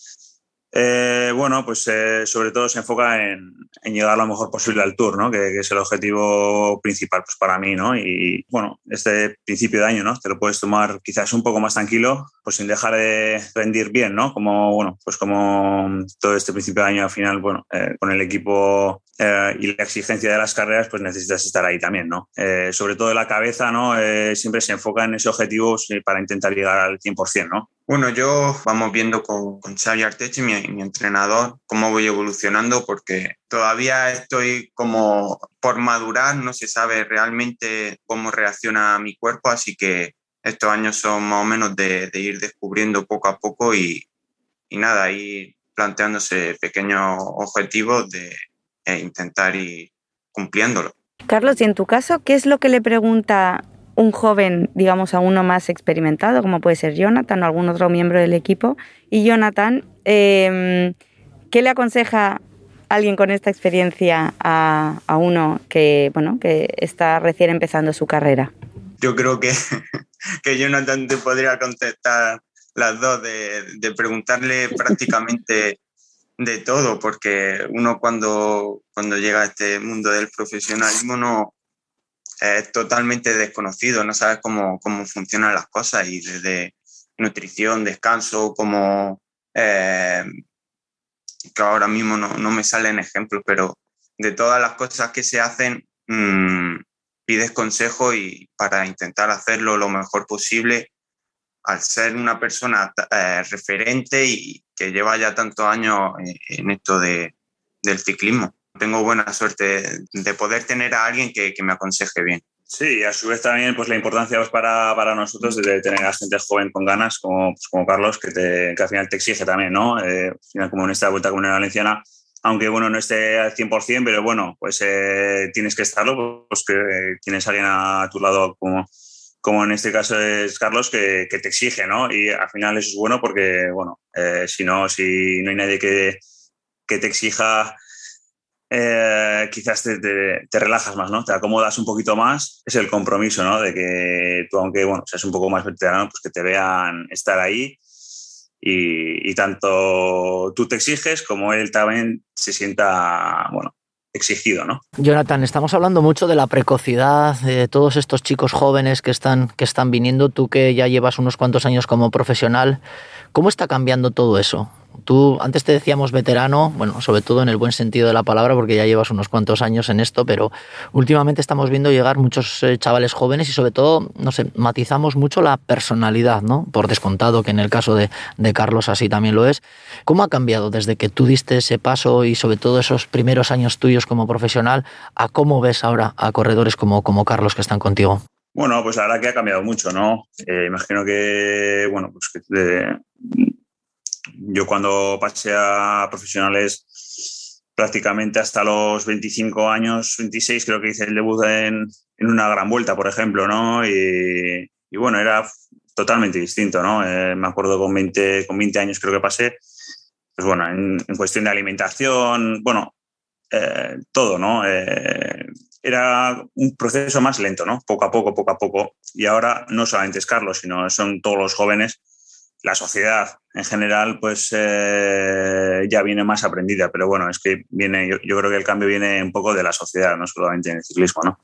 Eh, bueno, pues eh, sobre todo se enfoca en, en llegar lo mejor posible al Tour, ¿no? Que, que es el objetivo principal pues, para mí, ¿no? Y bueno, este principio de año, ¿no? Te lo puedes tomar quizás un poco más tranquilo, pues sin dejar de rendir bien, ¿no? Como, bueno, pues como todo este principio de año al final, bueno, eh, con el equipo eh, y la exigencia de las carreras, pues necesitas estar ahí también, ¿no? Eh, sobre todo la cabeza, ¿no? Eh, siempre se enfoca en ese objetivo para intentar llegar al cien por ciento, ¿no? Bueno, yo vamos viendo con, con Xavi Arteche, mi, mi entrenador, cómo voy evolucionando porque todavía estoy como por madurar, no se sabe realmente cómo reacciona mi cuerpo, así que estos años son más o menos de, de ir descubriendo poco a poco y, y nada, ir planteándose pequeños objetivos de, e intentar ir cumpliéndolos. Carlos, y en tu caso, ¿qué es lo que le pregunta un joven, digamos, a uno más experimentado, como puede ser Jonathan o algún otro miembro del equipo? Y Jonathan, eh, ¿qué le aconseja alguien con esta experiencia a, a uno que, bueno, que está recién empezando su carrera? Yo creo que, que Jonathan te podría contestar las dos, de, de preguntarle prácticamente de todo, porque uno cuando, cuando llega a este mundo del profesionalismo no es totalmente desconocido, no sabes cómo, cómo funcionan las cosas y desde nutrición, descanso, como eh, que ahora mismo no, no me salen ejemplos, pero de todas las cosas que se hacen mmm, pides consejo y para intentar hacerlo lo mejor posible al ser una persona eh, referente y que lleva ya tantos años en, en esto de, del ciclismo. Tengo buena suerte de poder tener a alguien que, que me aconseje bien. Sí, y a su vez también pues la importancia pues, para, para nosotros de tener a gente joven con ganas, como, pues, como Carlos, que, te, que al final te exige también, ¿no? Eh, al final, como en esta Vuelta a Comunidad Valenciana, aunque bueno, no esté al cien por ciento, pero bueno, pues eh, tienes que estarlo, pues que eh, tienes a alguien a tu lado como, como en este caso es Carlos, que, que te exige, ¿no? Y al final eso es bueno porque, bueno, eh, si no, si no hay nadie que, que te exija, Eh, quizás te, te, te relajas más, ¿no? Te acomodas un poquito más. Es el compromiso, ¿no? De que tú, aunque bueno, seas un poco más veterano, pues que te vean estar ahí y, y tanto tú te exiges como él también se sienta, bueno, exigido, ¿no? Jonathan, estamos hablando mucho de la precocidad de todos estos chicos jóvenes que están, que están viniendo. Tú que ya llevas unos cuantos años como profesional, ¿cómo está cambiando todo eso? Tú, antes te decíamos veterano, bueno, sobre todo en el buen sentido de la palabra, porque ya llevas unos cuantos años en esto, pero últimamente estamos viendo llegar muchos eh, chavales jóvenes y sobre todo, no sé, matizamos mucho la personalidad, ¿no? Por descontado, que en el caso de, de Carlos así también lo es. ¿Cómo ha cambiado desde que tú diste ese paso y sobre todo esos primeros años tuyos como profesional a cómo ves ahora a corredores como, como Carlos que están contigo? Bueno, pues la verdad que ha cambiado mucho, ¿no? Eh, imagino que, bueno, pues que... Eh, yo cuando pasé a profesionales prácticamente hasta los veinticinco años, veintiséis, creo que hice el debut en, en una gran vuelta, por ejemplo, ¿no? Y, y bueno, era totalmente distinto, ¿no? Eh, me acuerdo con veinte, con veinte años creo que pasé, pues bueno, en, en cuestión de alimentación, bueno, eh, todo, ¿no? Eh, era un proceso más lento, ¿no? Poco a poco, poco a poco. Y ahora no solamente es Carlos, sino son todos los jóvenes. La sociedad en general pues eh, ya viene más aprendida, pero bueno, es que viene, yo, yo creo que el cambio viene un poco de la sociedad, no solamente en el ciclismo, ¿no?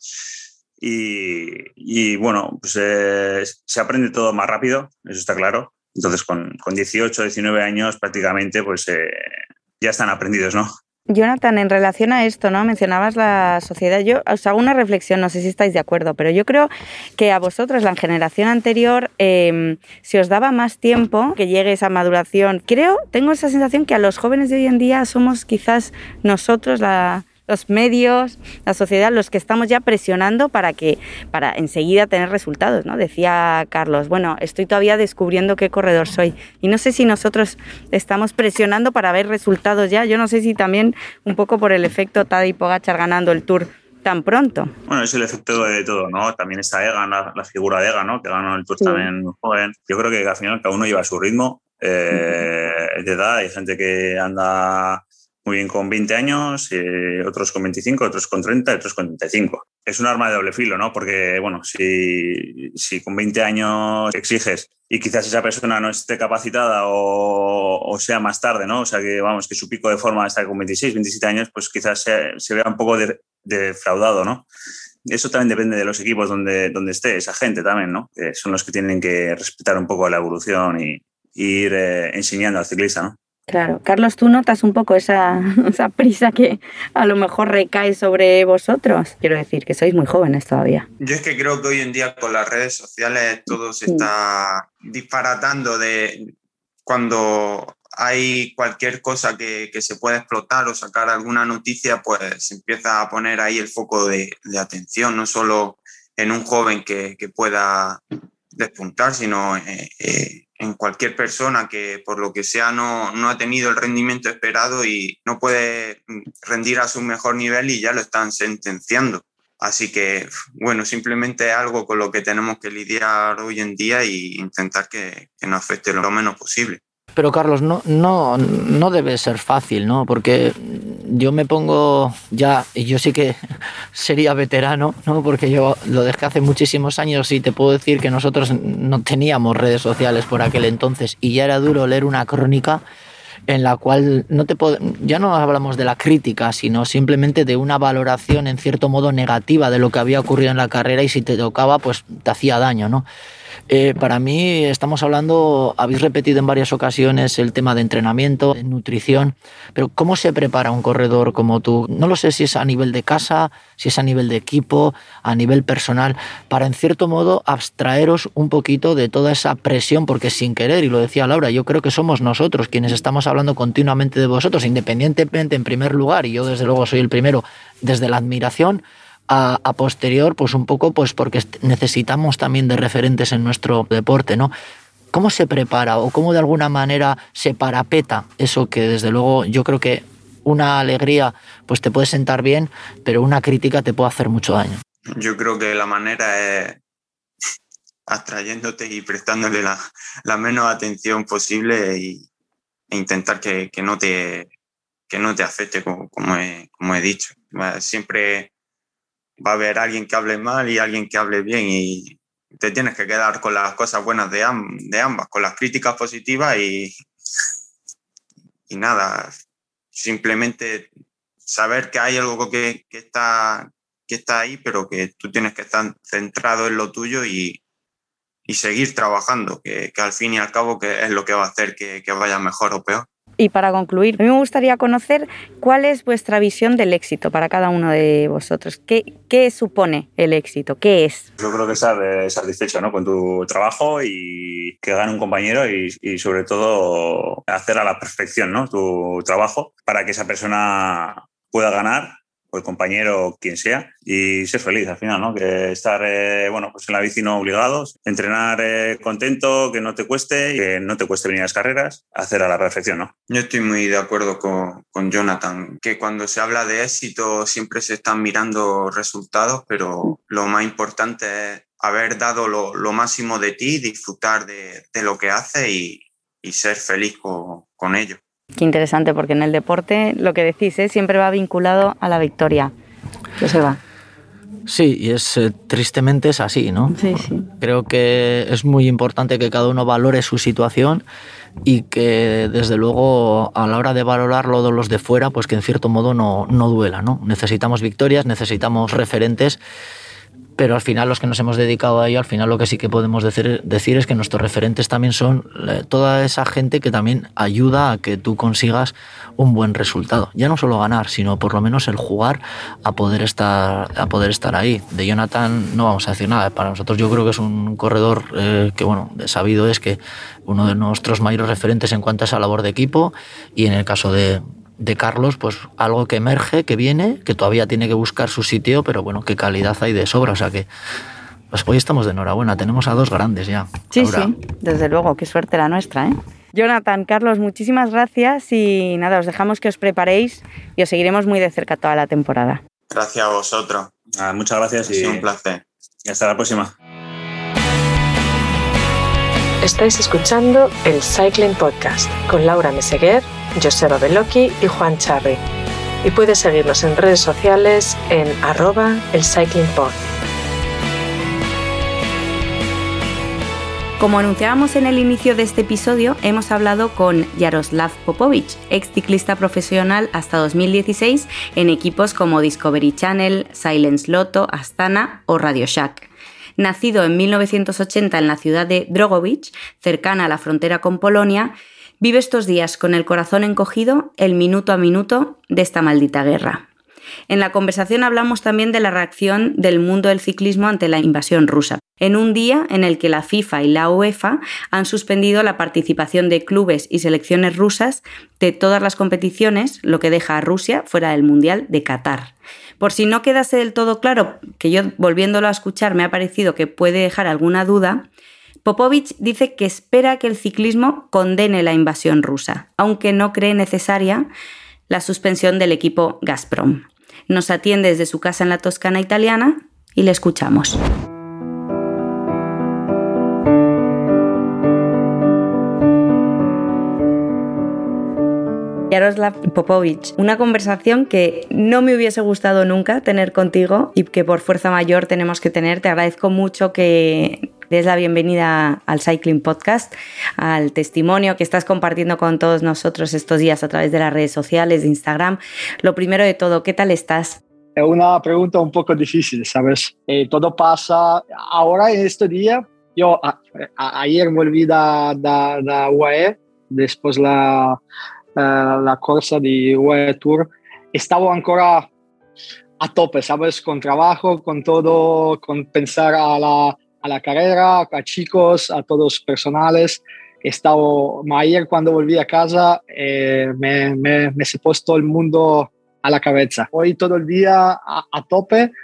Y, y bueno, pues eh, se aprende todo más rápido, eso está claro. Entonces con, con dieciocho, diecinueve años prácticamente pues eh, ya están aprendidos, ¿no? Jonathan, en relación a esto, ¿no? Mencionabas la sociedad. Yo os hago una reflexión, no sé si estáis de acuerdo, pero yo creo que a vosotros, la generación anterior, eh, se os daba más tiempo que llegue esa maduración. Creo, tengo esa sensación que a los jóvenes de hoy en día somos quizás nosotros, la, los medios, la sociedad, los que estamos ya presionando para que para enseguida tener resultados, ¿no? Decía Carlos, bueno, estoy todavía descubriendo qué corredor soy. Y no sé si nosotros estamos presionando para ver resultados ya. Yo no sé si también un poco por el efecto Tadej Pogačar ganando el Tour tan pronto. Bueno, es el efecto de todo, ¿no? También está Egan, la, la figura de Egan, ¿no? Que ganó el Tour sí. También muy joven. Yo creo que al final cada uno lleva su ritmo eh, uh-huh. de edad. Hay gente que anda muy bien con veinte años, eh, otros con veinticinco, otros con treinta, otros con treinta y cinco. Es un arma de doble filo, ¿no? Porque, bueno, si, si con veinte años exiges y quizás esa persona no esté capacitada o, o sea más tarde, ¿no? O sea, que, vamos, que su pico de forma está con veintiséis, veintisiete años, pues quizás se, se vea un poco de, defraudado, ¿no? Eso también depende de los equipos donde, donde esté esa gente también, ¿no? Que son los que tienen que respetar un poco la evolución y, y ir eh, enseñando al ciclista, ¿no? Claro. Carlos, ¿tú notas un poco esa, esa prisa que a lo mejor recae sobre vosotros? Quiero decir que sois muy jóvenes todavía. Yo es que creo que hoy en día con las redes sociales todo se está disparatando de cuando hay cualquier cosa que, que se pueda explotar o sacar alguna noticia, pues se empieza a poner ahí el foco de, de atención, no solo en un joven que, que pueda despuntar, sino eh, eh, en cualquier persona que por lo que sea no, no ha tenido el rendimiento esperado y no puede rendir a su mejor nivel y ya lo están sentenciando. Así que, bueno, simplemente es algo con lo que tenemos que lidiar hoy en día e intentar que, que nos afecte lo menos posible. Pero Carlos, no, no, no debe ser fácil, ¿no? Porque yo me pongo ya, y yo sí que sería veterano, ¿no? Porque yo lo dejé hace muchísimos años y te puedo decir que nosotros no teníamos redes sociales por aquel entonces y ya era duro leer una crónica en la cual no te pod- ya no hablamos de la crítica, sino simplemente de una valoración en cierto modo negativa de lo que había ocurrido en la carrera y si te tocaba, pues te hacía daño, ¿no? Eh, para mí estamos hablando, habéis repetido en varias ocasiones el tema de entrenamiento, de nutrición, pero ¿cómo se prepara un corredor como tú? No lo sé si es a nivel de casa, si es a nivel de equipo, a nivel personal, para en cierto modo abstraeros un poquito de toda esa presión, porque sin querer, y lo decía Laura, yo creo que somos nosotros quienes estamos hablando continuamente de vosotros, independientemente en primer lugar, y yo desde luego soy el primero, desde la admiración, a, a posterior, pues un poco pues porque necesitamos también de referentes en nuestro deporte, ¿no? ¿Cómo se prepara o cómo de alguna manera se parapeta eso que desde luego yo creo que una alegría pues te puede sentar bien, pero una crítica te puede hacer mucho daño? Yo creo que la manera es abstrayéndote y prestándole la, la menos atención posible y, e intentar que, que, no te, que no te afecte, como, como, he, como he dicho. Siempre va a haber alguien que hable mal y alguien que hable bien y te tienes que quedar con las cosas buenas de, amb- de ambas, con las críticas positivas y, y nada, simplemente saber que hay algo que, que, está, que está ahí, pero que tú tienes que estar centrado en lo tuyo y, y seguir trabajando, que, que al fin y al cabo que es lo que va a hacer que, que vaya mejor o peor. Y para concluir, a mí me gustaría conocer cuál es vuestra visión del éxito para cada uno de vosotros. ¿Qué, qué supone el éxito? ¿Qué es? Yo creo que estar eh, satisfecho, ¿no?, con tu trabajo y que gane un compañero y, y sobre todo hacer a la perfección, ¿no?, tu trabajo para que esa persona pueda ganar, o el compañero, quien sea, y ser feliz al final, ¿no? Que estar, eh, bueno, pues en la bici no obligados, entrenar eh, contento, que no te cueste, que no te cueste venir a las carreras, hacer a la perfección, ¿no? Yo estoy muy de acuerdo con, con Jonathan, que cuando se habla de éxito siempre se están mirando resultados, pero lo más importante es haber dado lo, lo máximo de ti, disfrutar de, de lo que haces y, y ser feliz con, con ello. Qué interesante, porque en el deporte lo que decís ¿eh? siempre va vinculado a la victoria. Joseba. Sí, y es eh, tristemente es así, ¿no? Sí, sí. Creo que es muy importante que cada uno valore su situación y que desde luego a la hora de valorarlo de los de fuera, pues que en cierto modo no, no duela, ¿no? Necesitamos victorias, necesitamos referentes, pero al final los que nos hemos dedicado a ello, al final lo que sí que podemos decir, decir es que nuestros referentes también son toda esa gente que también ayuda a que tú consigas un buen resultado. Ya no solo ganar, sino por lo menos el jugar a poder estar, a poder estar ahí. De Jonathan no vamos a decir nada. Para nosotros yo creo que es un corredor eh, que, bueno, sabido es que uno de nuestros mayores referentes en cuanto a esa labor de equipo, y en el caso de de Carlos, pues algo que emerge, que viene, que todavía tiene que buscar su sitio, pero bueno, qué calidad hay de sobra, o sea que pues hoy estamos de enhorabuena, tenemos a dos grandes ya. Sí, Laura. Sí, desde luego, qué suerte la nuestra, ¿eh? Jonathan, Carlos, muchísimas gracias y nada, os dejamos que os preparéis y os seguiremos muy de cerca toda la temporada. Gracias a vosotros. Ah, muchas gracias y ha sido un placer. Y hasta la próxima. Estáis escuchando el Cycling Podcast con Laura Meseguer, Joseba Bellocchi y Juan Charri. Y puedes seguirnos en redes sociales en arroba el Cycling Pod. Como anunciábamos en el inicio de este episodio, hemos hablado con Jaroslav Popovic, ex ciclista profesional hasta dos mil dieciséis en equipos como Discovery Channel, Silence Lotto, Astana o Radio Shack. Nacido en mil novecientos ochenta en la ciudad de Drogovic, cercana a la frontera con Polonia, vive estos días con el corazón encogido el minuto a minuto de esta maldita guerra. En la conversación hablamos también de la reacción del mundo del ciclismo ante la invasión rusa, en un día en el que la FIFA y la UEFA han suspendido la participación de clubes y selecciones rusas de todas las competiciones, lo que deja a Rusia fuera del Mundial de Qatar. Por si no quedase del todo claro, que yo volviéndolo a escuchar me ha parecido que puede dejar alguna duda, Popovic dice que espera que el ciclismo condene la invasión rusa, aunque no cree necesaria la suspensión del equipo Gazprom. Nos atiende desde su casa en la Toscana italiana y le escuchamos. Jaroslav Popovic, una conversación que no me hubiese gustado nunca tener contigo y que por fuerza mayor tenemos que tener. Te agradezco mucho que des la bienvenida al Cycling Podcast, al testimonio que estás compartiendo con todos nosotros estos días a través de las redes sociales, de Instagram. Lo primero de todo, ¿qué tal estás? Es una pregunta un poco difícil, ¿sabes? Eh, todo pasa ahora en este día. Yo a, a, ayer volví de la U A E, después la Uh, la corsa de U A E Tour. Estaba ancora a tope, ¿sabes? Con trabajo, con todo, con pensar a la, a la carrera, a chicos, a todos personales. Estaba, ayer cuando volví a casa eh, me, me, me se puso todo el mundo a la cabeza. Hoy todo el día a, a tope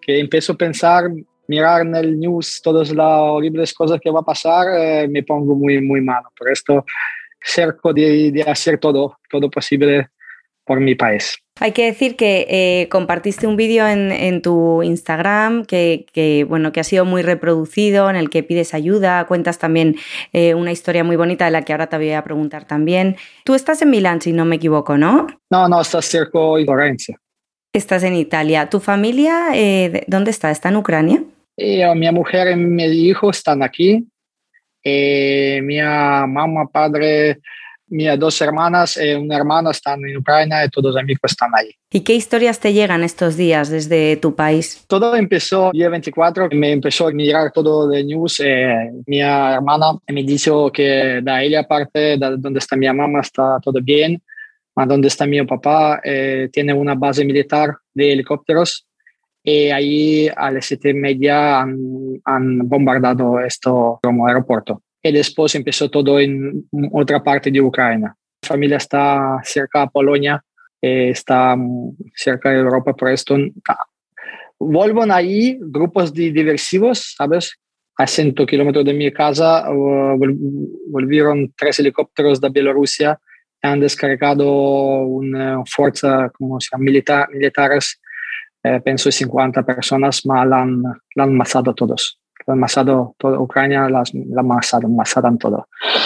que empiezo a pensar, mirar en el news todas las horribles cosas que va a pasar, eh, me pongo muy, muy malo. Por esto cerco de, de hacer todo, todo posible por mi país. Hay que decir que eh, compartiste un vídeo en, en tu Instagram que, que, bueno, que ha sido muy reproducido, en el que pides ayuda, cuentas también eh, una historia muy bonita de la que ahora te voy a preguntar también. Tú estás en Milán, si no me equivoco, ¿no? No, no, estás cerca de Florencia. Estás en Italia. ¿Tu familia eh, dónde está? ¿Está en Ucrania? Eh, mi mujer y mi hijo están aquí. Eh, mi mamá, padre, mis dos hermanas y una hermana están en Ucrania y todos los amigos están ahí. ¿Y qué historias te llegan estos días desde tu país? Todo empezó el día veinticuatro, me empezó a mirar todo de news. Eh, mi hermana me dijo que de ella parte, de donde está mi mamá, está todo bien. Donde está mi papá, eh, tiene una base militar de helicópteros. Y ahí a las siete y media han, han bombardado esto como aeropuerto. Y después empezó todo en otra parte de Ucrania. Mi familia está cerca de Polonia, eh, está cerca de Europa, por esto vuelven ahí grupos de diversivos, ¿sabes? A cien kilómetros de mi casa uh, volvieron tres helicópteros de Bielorrusia, han descargado una fuerza como se llama, militar, militares, eh, pienso cincuenta personas, pero la han, la han masado todos. La han masado toda Ucrania, la han masado, masaron todo.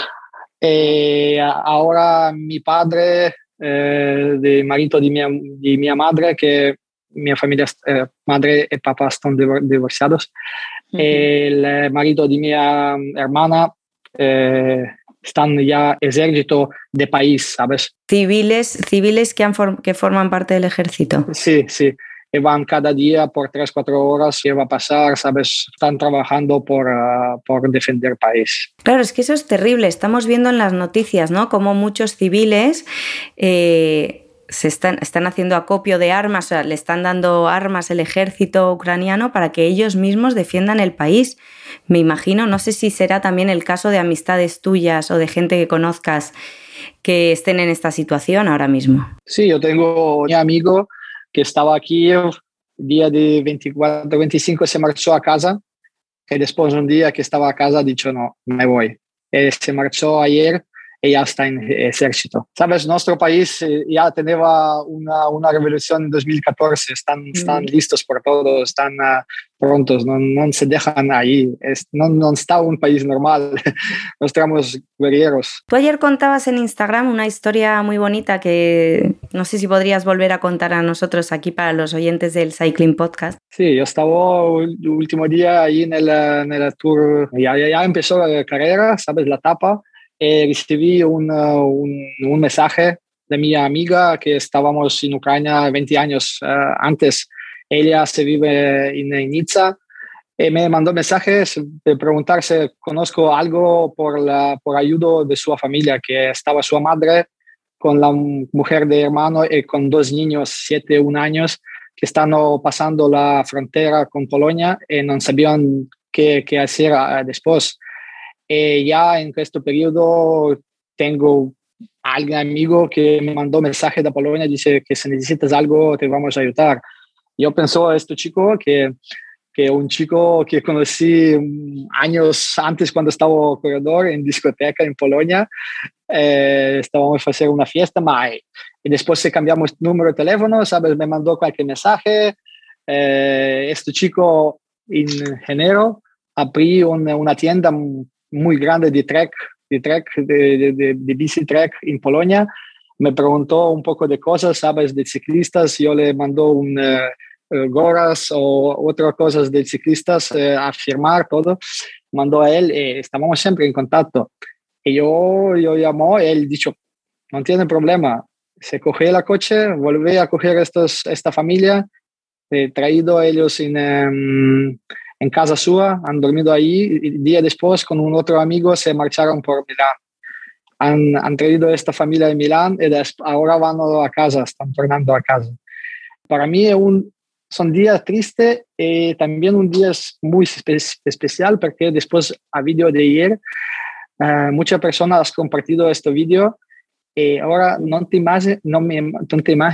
Eh, ahora mi padre, eh, de marido de mi, de mi madre, que mi familia, eh, madre y papá están divorciados. Uh-huh. El marido de mi hermana, eh, están ya ejército de país, ¿sabes? Civiles, civiles que, han form- que forman parte del ejército. Sí, sí. Y van cada día por tres, cuatro horas, ¿qué va a pasar? ¿Sabes? Están trabajando por, uh, por defender el país. Claro, es que eso es terrible. Estamos viendo en las noticias, ¿no? Como muchos civiles eh, se están, están haciendo acopio de armas, o sea, le están dando armas al ejército ucraniano para que ellos mismos defiendan el país. Me imagino, no sé si será también el caso de amistades tuyas o de gente que conozcas que estén en esta situación ahora mismo. Sí, yo tengo un amigo que estaba aquí el día de veinticuatro, veinticinco, se marchó a casa y después un día que estaba a casa ha dicho no, me voy. Él se marchó ayer y ya está en el ejército. Sabes, nuestro país ya tenía una, una revolución en dos mil catorce, están, mm. están listos por todo, están uh, prontos, no, no se dejan ahí, es, no, no está un país normal, no estamos guerreros. Tú ayer contabas en Instagram una historia muy bonita que no sé si podrías volver a contar a nosotros aquí para los oyentes del Cycling Podcast. Sí, yo estaba el último día ahí en el, en el tour, ya, ya, ya empezó la carrera, sabes, la etapa. Eh, recibí un, uh, un, un mensaje de mi amiga que estábamos en Ucrania veinte años uh, antes. Ella se vive en, en Niza. Eh, me mandó mensajes de preguntar si conozco algo por, la, por ayuda de su familia, que estaba su madre con la mujer de hermano y con dos niños, siete y un años, que están pasando la frontera con Polonia y no sabían qué, qué hacer uh, después. Eh, ya en este periodo tengo alguien amigo que me mandó mensaje de Polonia, dice que si necesitas algo te vamos a ayudar. Yo pensé a este chico que, que un chico que conocí años antes cuando estaba corredor en discoteca en Polonia, eh, estábamos a hacer una fiesta, y después se cambiamos número de teléfono, ¿sabes? Me mandó cualquier mensaje. Eh, este chico en enero abrió una, una tienda muy grande de trek, de, trek, de, de, de, de bici trek en Polonia. Me preguntó un poco de cosas, ¿sabes? De ciclistas. Yo le mandó un uh, gorras o otras cosas de ciclistas uh, a firmar todo. Mandó a él y estábamos siempre en contacto. Y yo, yo llamó y él dijo, no tiene problema. Se cogió el coche, volví a coger estos, esta familia, he traído a ellos en... Um, en casa suya, han dormido ahí y día después con un otro amigo se marcharon por Milán. Han, han traído a esta familia de Milán y después, ahora van a casa, están tornando a casa. Para mí es un, son días tristes y también un día muy espe- especial porque después a vídeo de ayer uh, muchas personas han compartido este vídeo y ahora no te imagen, no me, no te imagen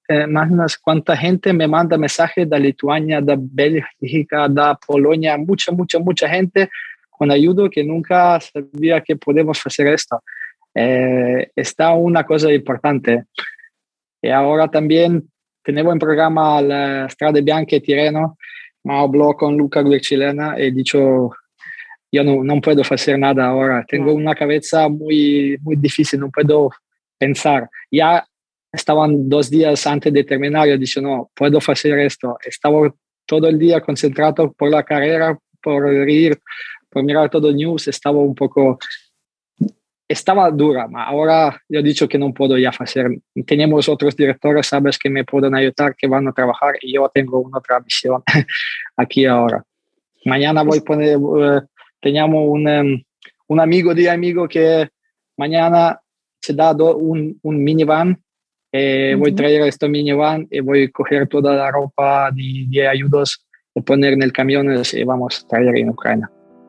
eh, imaginas cuánta gente me manda mensajes de Lituania, de Bélgica, de Polonia, mucha, mucha, mucha gente con ayuda que nunca sabía que podemos hacer esto. Eh, está una cosa importante. Y ahora también tenemos en programa la Strade Bianche Tirreno. Me habló con Luca Guercilena y he dicho, yo no, no puedo hacer nada ahora. Tengo una cabeza muy, muy difícil, no puedo pensar. Ya estaban dos días antes de terminar, yo dije, no, puedo hacer esto. Estaba todo el día concentrado por la carrera, por ir, por mirar todo el news. Estaba un poco... Estaba dura, pero ahora yo he dicho que no puedo ya hacer. Tenemos otros directores, sabes, que me pueden ayudar, que van a trabajar, y yo tengo una otra misión aquí ahora. Mañana voy a poner, uh, teníamos un, um, un amigo de amigo que mañana se da do, un, un minivan. Eh, uh-huh. Voy a traer este minivan y voy a coger toda la ropa de, de ayudas y poner en el camión y vamos a traer en Ucrania.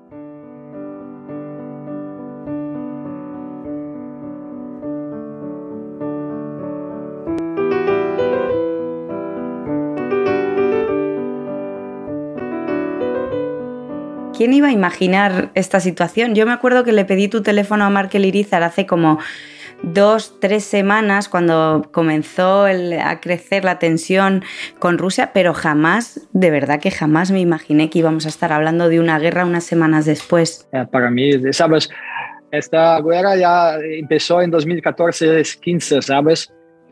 ¿Quién iba a imaginar esta situación? Yo me acuerdo que le pedí tu teléfono a Markel Irizar hace como dos, tres semanas cuando comenzó el, a crecer la tensión con Rusia, pero jamás, de verdad que jamás me imaginé que íbamos a estar hablando de una guerra unas semanas después. Para mí, sabes, esta guerra ya empezó en dos mil catorce quince, ¿sabes?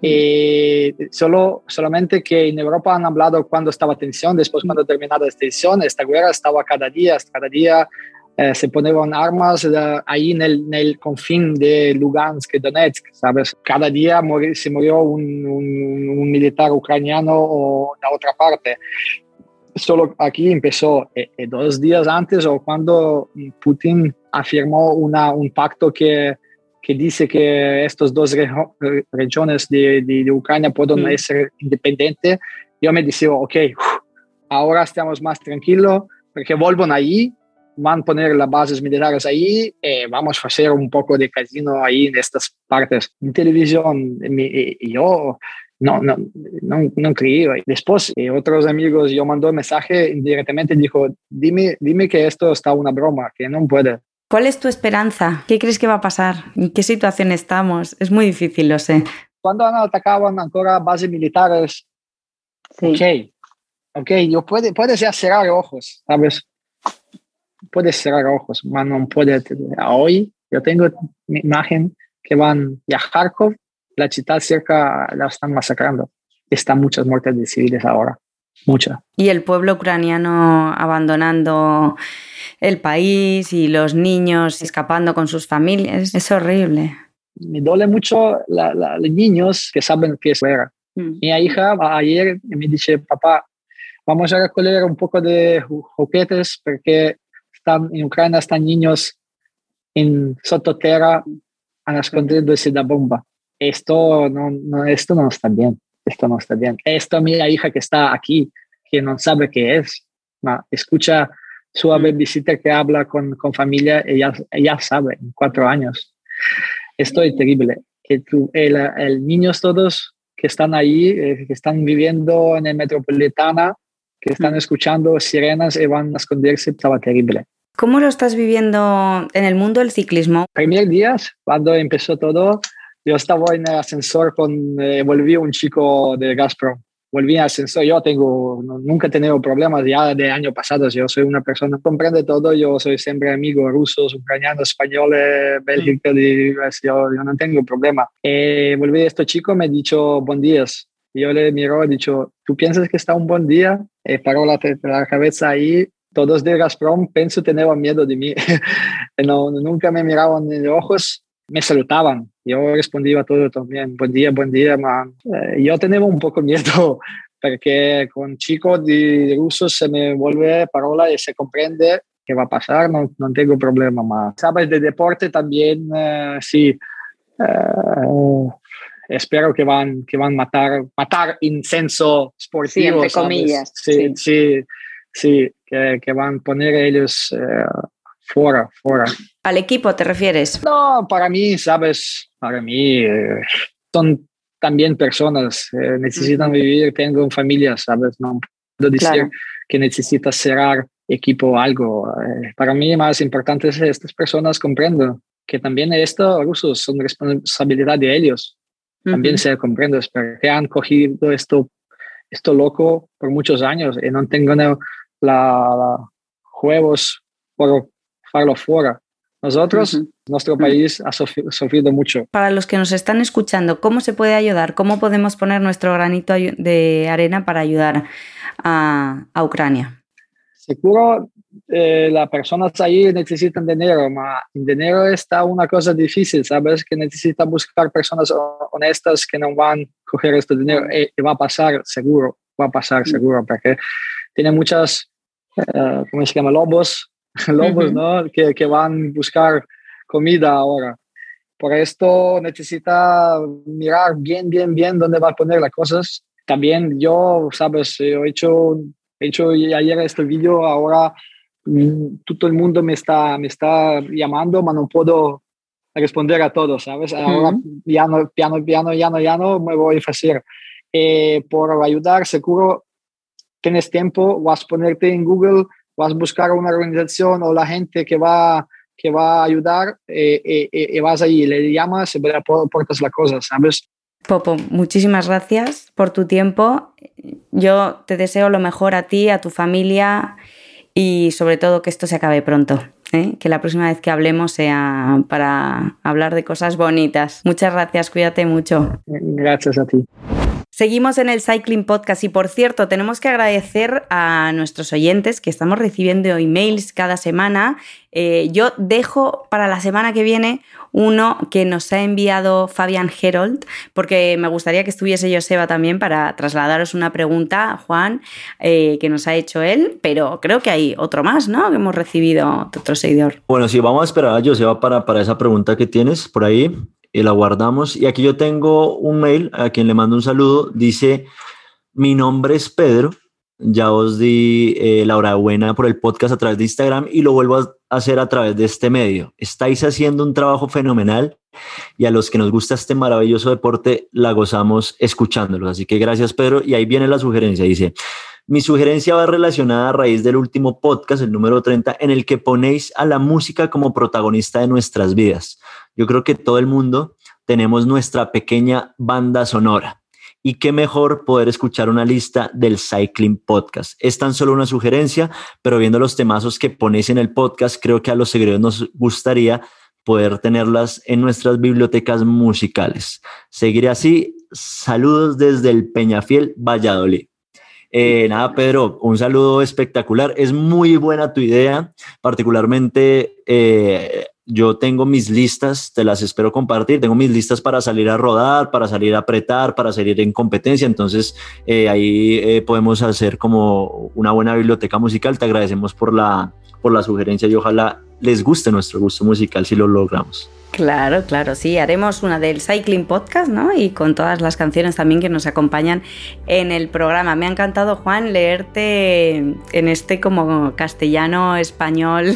Y solo, solamente que en Europa han hablado cuando estaba tensión, después cuando terminaba la tensión, esta guerra estaba cada día, cada día eh, se ponían armas eh, ahí en el, en el confín de Lugansk y Donetsk, ¿sabes? Cada día murió, se murió un, un, un militar ucraniano o de otra parte. Solo aquí empezó eh, eh, dos días antes o cuando Putin afirmó una, un pacto que que dice que estas dos rejo- regiones de, de, de Ucrania pueden mm. ser independientes. Yo me decía, ok, ahora estamos más tranquilos, porque vuelven ahí, van a poner las bases militares ahí, eh, vamos a hacer un poco de casino ahí en estas partes. En televisión, mi, yo no, no, no, no creía. Después, eh, otros amigos, yo mandé un mensaje directamente, dijo, dime, dime que esto está una broma, que no puede. ¿Cuál es tu esperanza? ¿Qué crees que va a pasar? ¿En qué situación estamos? Es muy difícil, lo sé. Cuando han atacado ancora bases militares, sí. ok, ok, yo puede, puedes ya cerrar ojos, ¿sabes? Puedes cerrar ojos, pero no puedes. Hoy yo tengo mi imagen que van a Kharkov, la ciudad cerca la están masacrando. Están muchas muertes de civiles ahora, muchas. Y el pueblo ucraniano abandonando el país y los niños escapando con sus familias. Es horrible. Me duele mucho la, la, los niños que saben que es guerra. Mm. Mi hija ayer me dice, papá, vamos a recoger un poco de juguetes porque están, en Ucrania están niños en sotterra escondiéndose de la bomba. Esto no, no, esto no está bien. Esto no está bien. Esto mi hija que está aquí, que no sabe qué es, no, escucha su babysitter que habla con, con familia, ella, ella sabe, en cuatro años. Esto es terrible. Que tú, el, el niños todos que están ahí, eh, que están viviendo en el Metropolitana, que están escuchando sirenas y van a esconderse, estaba terrible. ¿Cómo lo estás viviendo en el mundo del ciclismo? Primer días, cuando empezó todo, yo estaba en el ascensor con, eh, volví un chico de Gazprom. Volví al ascensor, yo tengo, no, nunca he tenido problemas ya de años pasados, yo soy una persona que comprende todo, yo soy siempre amigo rusos, ucranianos, españoles, bélgicos, yo, yo no tengo problema. Eh, volví a este chico, me ha dicho, buen día. Yo le miro, he dicho, ¿tú piensas que está un buen día? Eh, paró la, la cabeza ahí, todos de Gazprom, pienso tenían miedo de mí, no, nunca me miraban en los ojos, me salutaban. Yo respondía a todo también, buen día, buen día, man. Eh, yo tenía un poco miedo porque con chicos de rusos se me vuelve parola y se comprende qué va a pasar, no, no tengo problema más. Sabes, de deporte también, eh, sí, eh, espero que van, que van a matar, matar en senso sportivo. Sí, entre comillas. Sí, sí, sí, sí que, que van a poner ellos eh, fuera, fuera. ¿Al equipo te refieres? No, para mí, sabes, para mí eh, son también personas, eh, necesitan uh-huh. vivir, tengo familia, ¿sabes? No puedo decir claro. que necesitas cerrar equipo o algo. Eh, para mí más importante es que estas personas comprendan que también esto, rusos, son responsabilidad de ellos. Uh-huh. También se comprende, porque han cogido esto, esto loco por muchos años y no tengo la, la juegos por farlo fuera. Nosotros, uh-huh. nuestro país uh-huh. ha sufrido, sufrido mucho. Para los que nos están escuchando, ¿cómo se puede ayudar? ¿Cómo podemos poner nuestro granito de arena para ayudar a, a Ucrania? Seguro eh, las personas ahí necesitan dinero, pero en dinero está una cosa difícil, ¿sabes? Que necesitan buscar personas honestas que no van a coger este dinero y, y va a pasar seguro, va a pasar seguro, porque tiene muchas, uh, ¿cómo se llama? Lobos. lobos, uh-huh. ¿no? Que, que van a buscar comida ahora. Por esto necesita mirar bien, bien, bien dónde va a poner las cosas. También yo, ¿sabes? He hecho, he hecho ayer este vídeo, ahora mm, todo el mundo me está, me está llamando, pero no puedo responder a todos, ¿sabes? Ahora uh-huh. ya, no, ya, no, ya, no, ya, no, ya no me voy a hacer. Eh, por ayudar, seguro tienes tiempo, vas a ponerte en Google, vas a buscar una organización o la gente que va, que va a ayudar eh, eh, eh, y vas ahí, le llamas y le aportas la cosa, ¿sabes? Popo, muchísimas gracias por tu tiempo. Yo te deseo lo mejor a ti, a tu familia y sobre todo que esto se acabe pronto, ¿eh? Que la próxima vez que hablemos sea para hablar de cosas bonitas. Muchas gracias, cuídate mucho. Gracias a ti. Seguimos en el Cycling Podcast y, por cierto, tenemos que agradecer a nuestros oyentes que estamos recibiendo emails cada semana. Eh, yo dejo para la semana que viene uno que nos ha enviado Fabian Herold, porque me gustaría que estuviese Joseba también para trasladaros una pregunta, Juan, eh, que nos ha hecho él, pero creo que hay otro más, ¿no? Que hemos recibido de otro seguidor. Bueno, sí, vamos a esperar a Joseba para, para esa pregunta que tienes por ahí. Y la guardamos. Y aquí yo tengo un mail a quien le mando un saludo. Dice, mi nombre es Pedro. Ya os di eh, la enhorabuena por el podcast a través de Instagram y lo vuelvo a hacer a través de este medio. Estáis haciendo un trabajo fenomenal y a los que nos gusta este maravilloso deporte la gozamos escuchándolos. Así que gracias, Pedro. Y ahí viene la sugerencia. Dice, mi sugerencia va relacionada a raíz del último podcast, el número treinta, en el que ponéis a la música como protagonista de nuestras vidas. Yo creo que todo el mundo tenemos nuestra pequeña banda sonora. Y qué mejor poder escuchar una lista del Cycling Podcast. Es tan solo una sugerencia, pero viendo los temazos que ponéis en el podcast, creo que a los seguidores nos gustaría poder tenerlas en nuestras bibliotecas musicales. Seguiré así. Saludos desde el Peñafiel, Valladolid. Eh, nada, Pedro, un saludo espectacular. Es muy buena tu idea, particularmente eh, yo tengo mis listas, te las espero compartir, tengo mis listas para salir a rodar, para salir a apretar, para salir en competencia, entonces eh, ahí eh, podemos hacer como una buena biblioteca musical. Te agradecemos por la, por la sugerencia y ojalá les guste nuestro gusto musical si lo logramos. Claro, claro, sí, haremos una del Cycling Podcast, ¿no? Y con todas las canciones también que nos acompañan en el programa. Me ha encantado, Juan, leerte en este como castellano, español.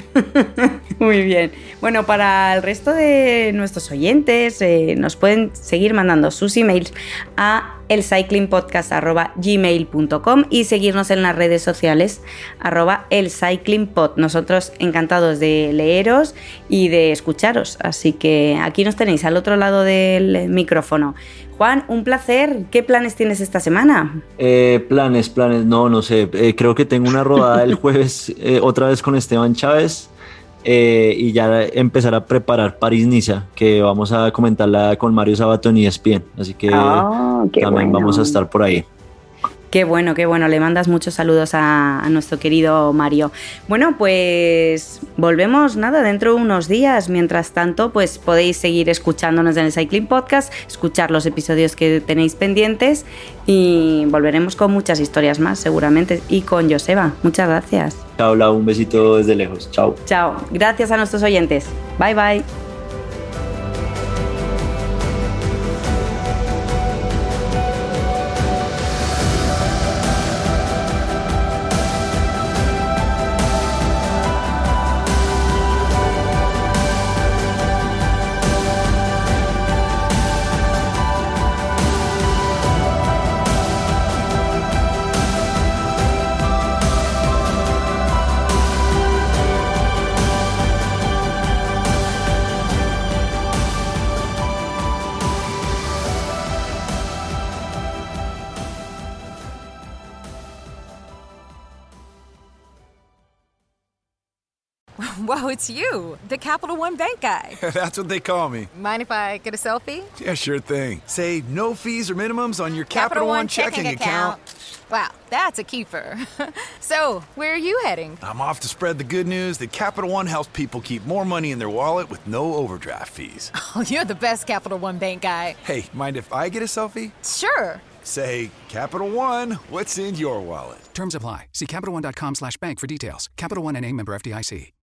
Muy bien. Bueno, para el resto de nuestros oyentes, eh, nos pueden seguir mandando sus emails a elcyclingpodcast arroba gmail punto com y seguirnos en las redes sociales arroba elcyclingpod. Nosotros encantados de leeros y de escucharos, así que aquí nos tenéis al otro lado del micrófono. Juan, un placer. ¿Qué planes tienes esta semana? Eh, planes, planes, no, no sé. Eh, creo que tengo una rodada el jueves eh, otra vez con Esteban Chávez. Eh, y ya empezar a preparar París-Niza, que vamos a comentarla con Mario Sabatoni y E S P N, así que oh, también bueno. Vamos a estar por ahí. Qué bueno, qué bueno, le mandas muchos saludos a, a nuestro querido Mario. Bueno, pues volvemos nada dentro de unos días. Mientras tanto, pues podéis seguir escuchándonos en el Cycling Podcast, escuchar los episodios que tenéis pendientes y volveremos con muchas historias más seguramente y con Joseba. Muchas gracias. Chao, Lau, un besito desde lejos. Chao. Chao, gracias a nuestros oyentes. Bye, bye. Whoa, it's you, the Capital One Bank guy. That's what they call me. Mind if I get a selfie? Yeah, sure thing. Say no fees or minimums on your Capital, Capital One One checking, checking account. account. Wow, that's a keeper. So, where are you heading? I'm off to spread the good news that Capital One helps people keep more money in their wallet with no overdraft fees. Oh, you're the best Capital One Bank guy. Hey, mind if I get a selfie? Sure. Say, Capital One, what's in your wallet? Terms apply. See CapitalOne.com slash bank for details. Capital One N A, member F D I C.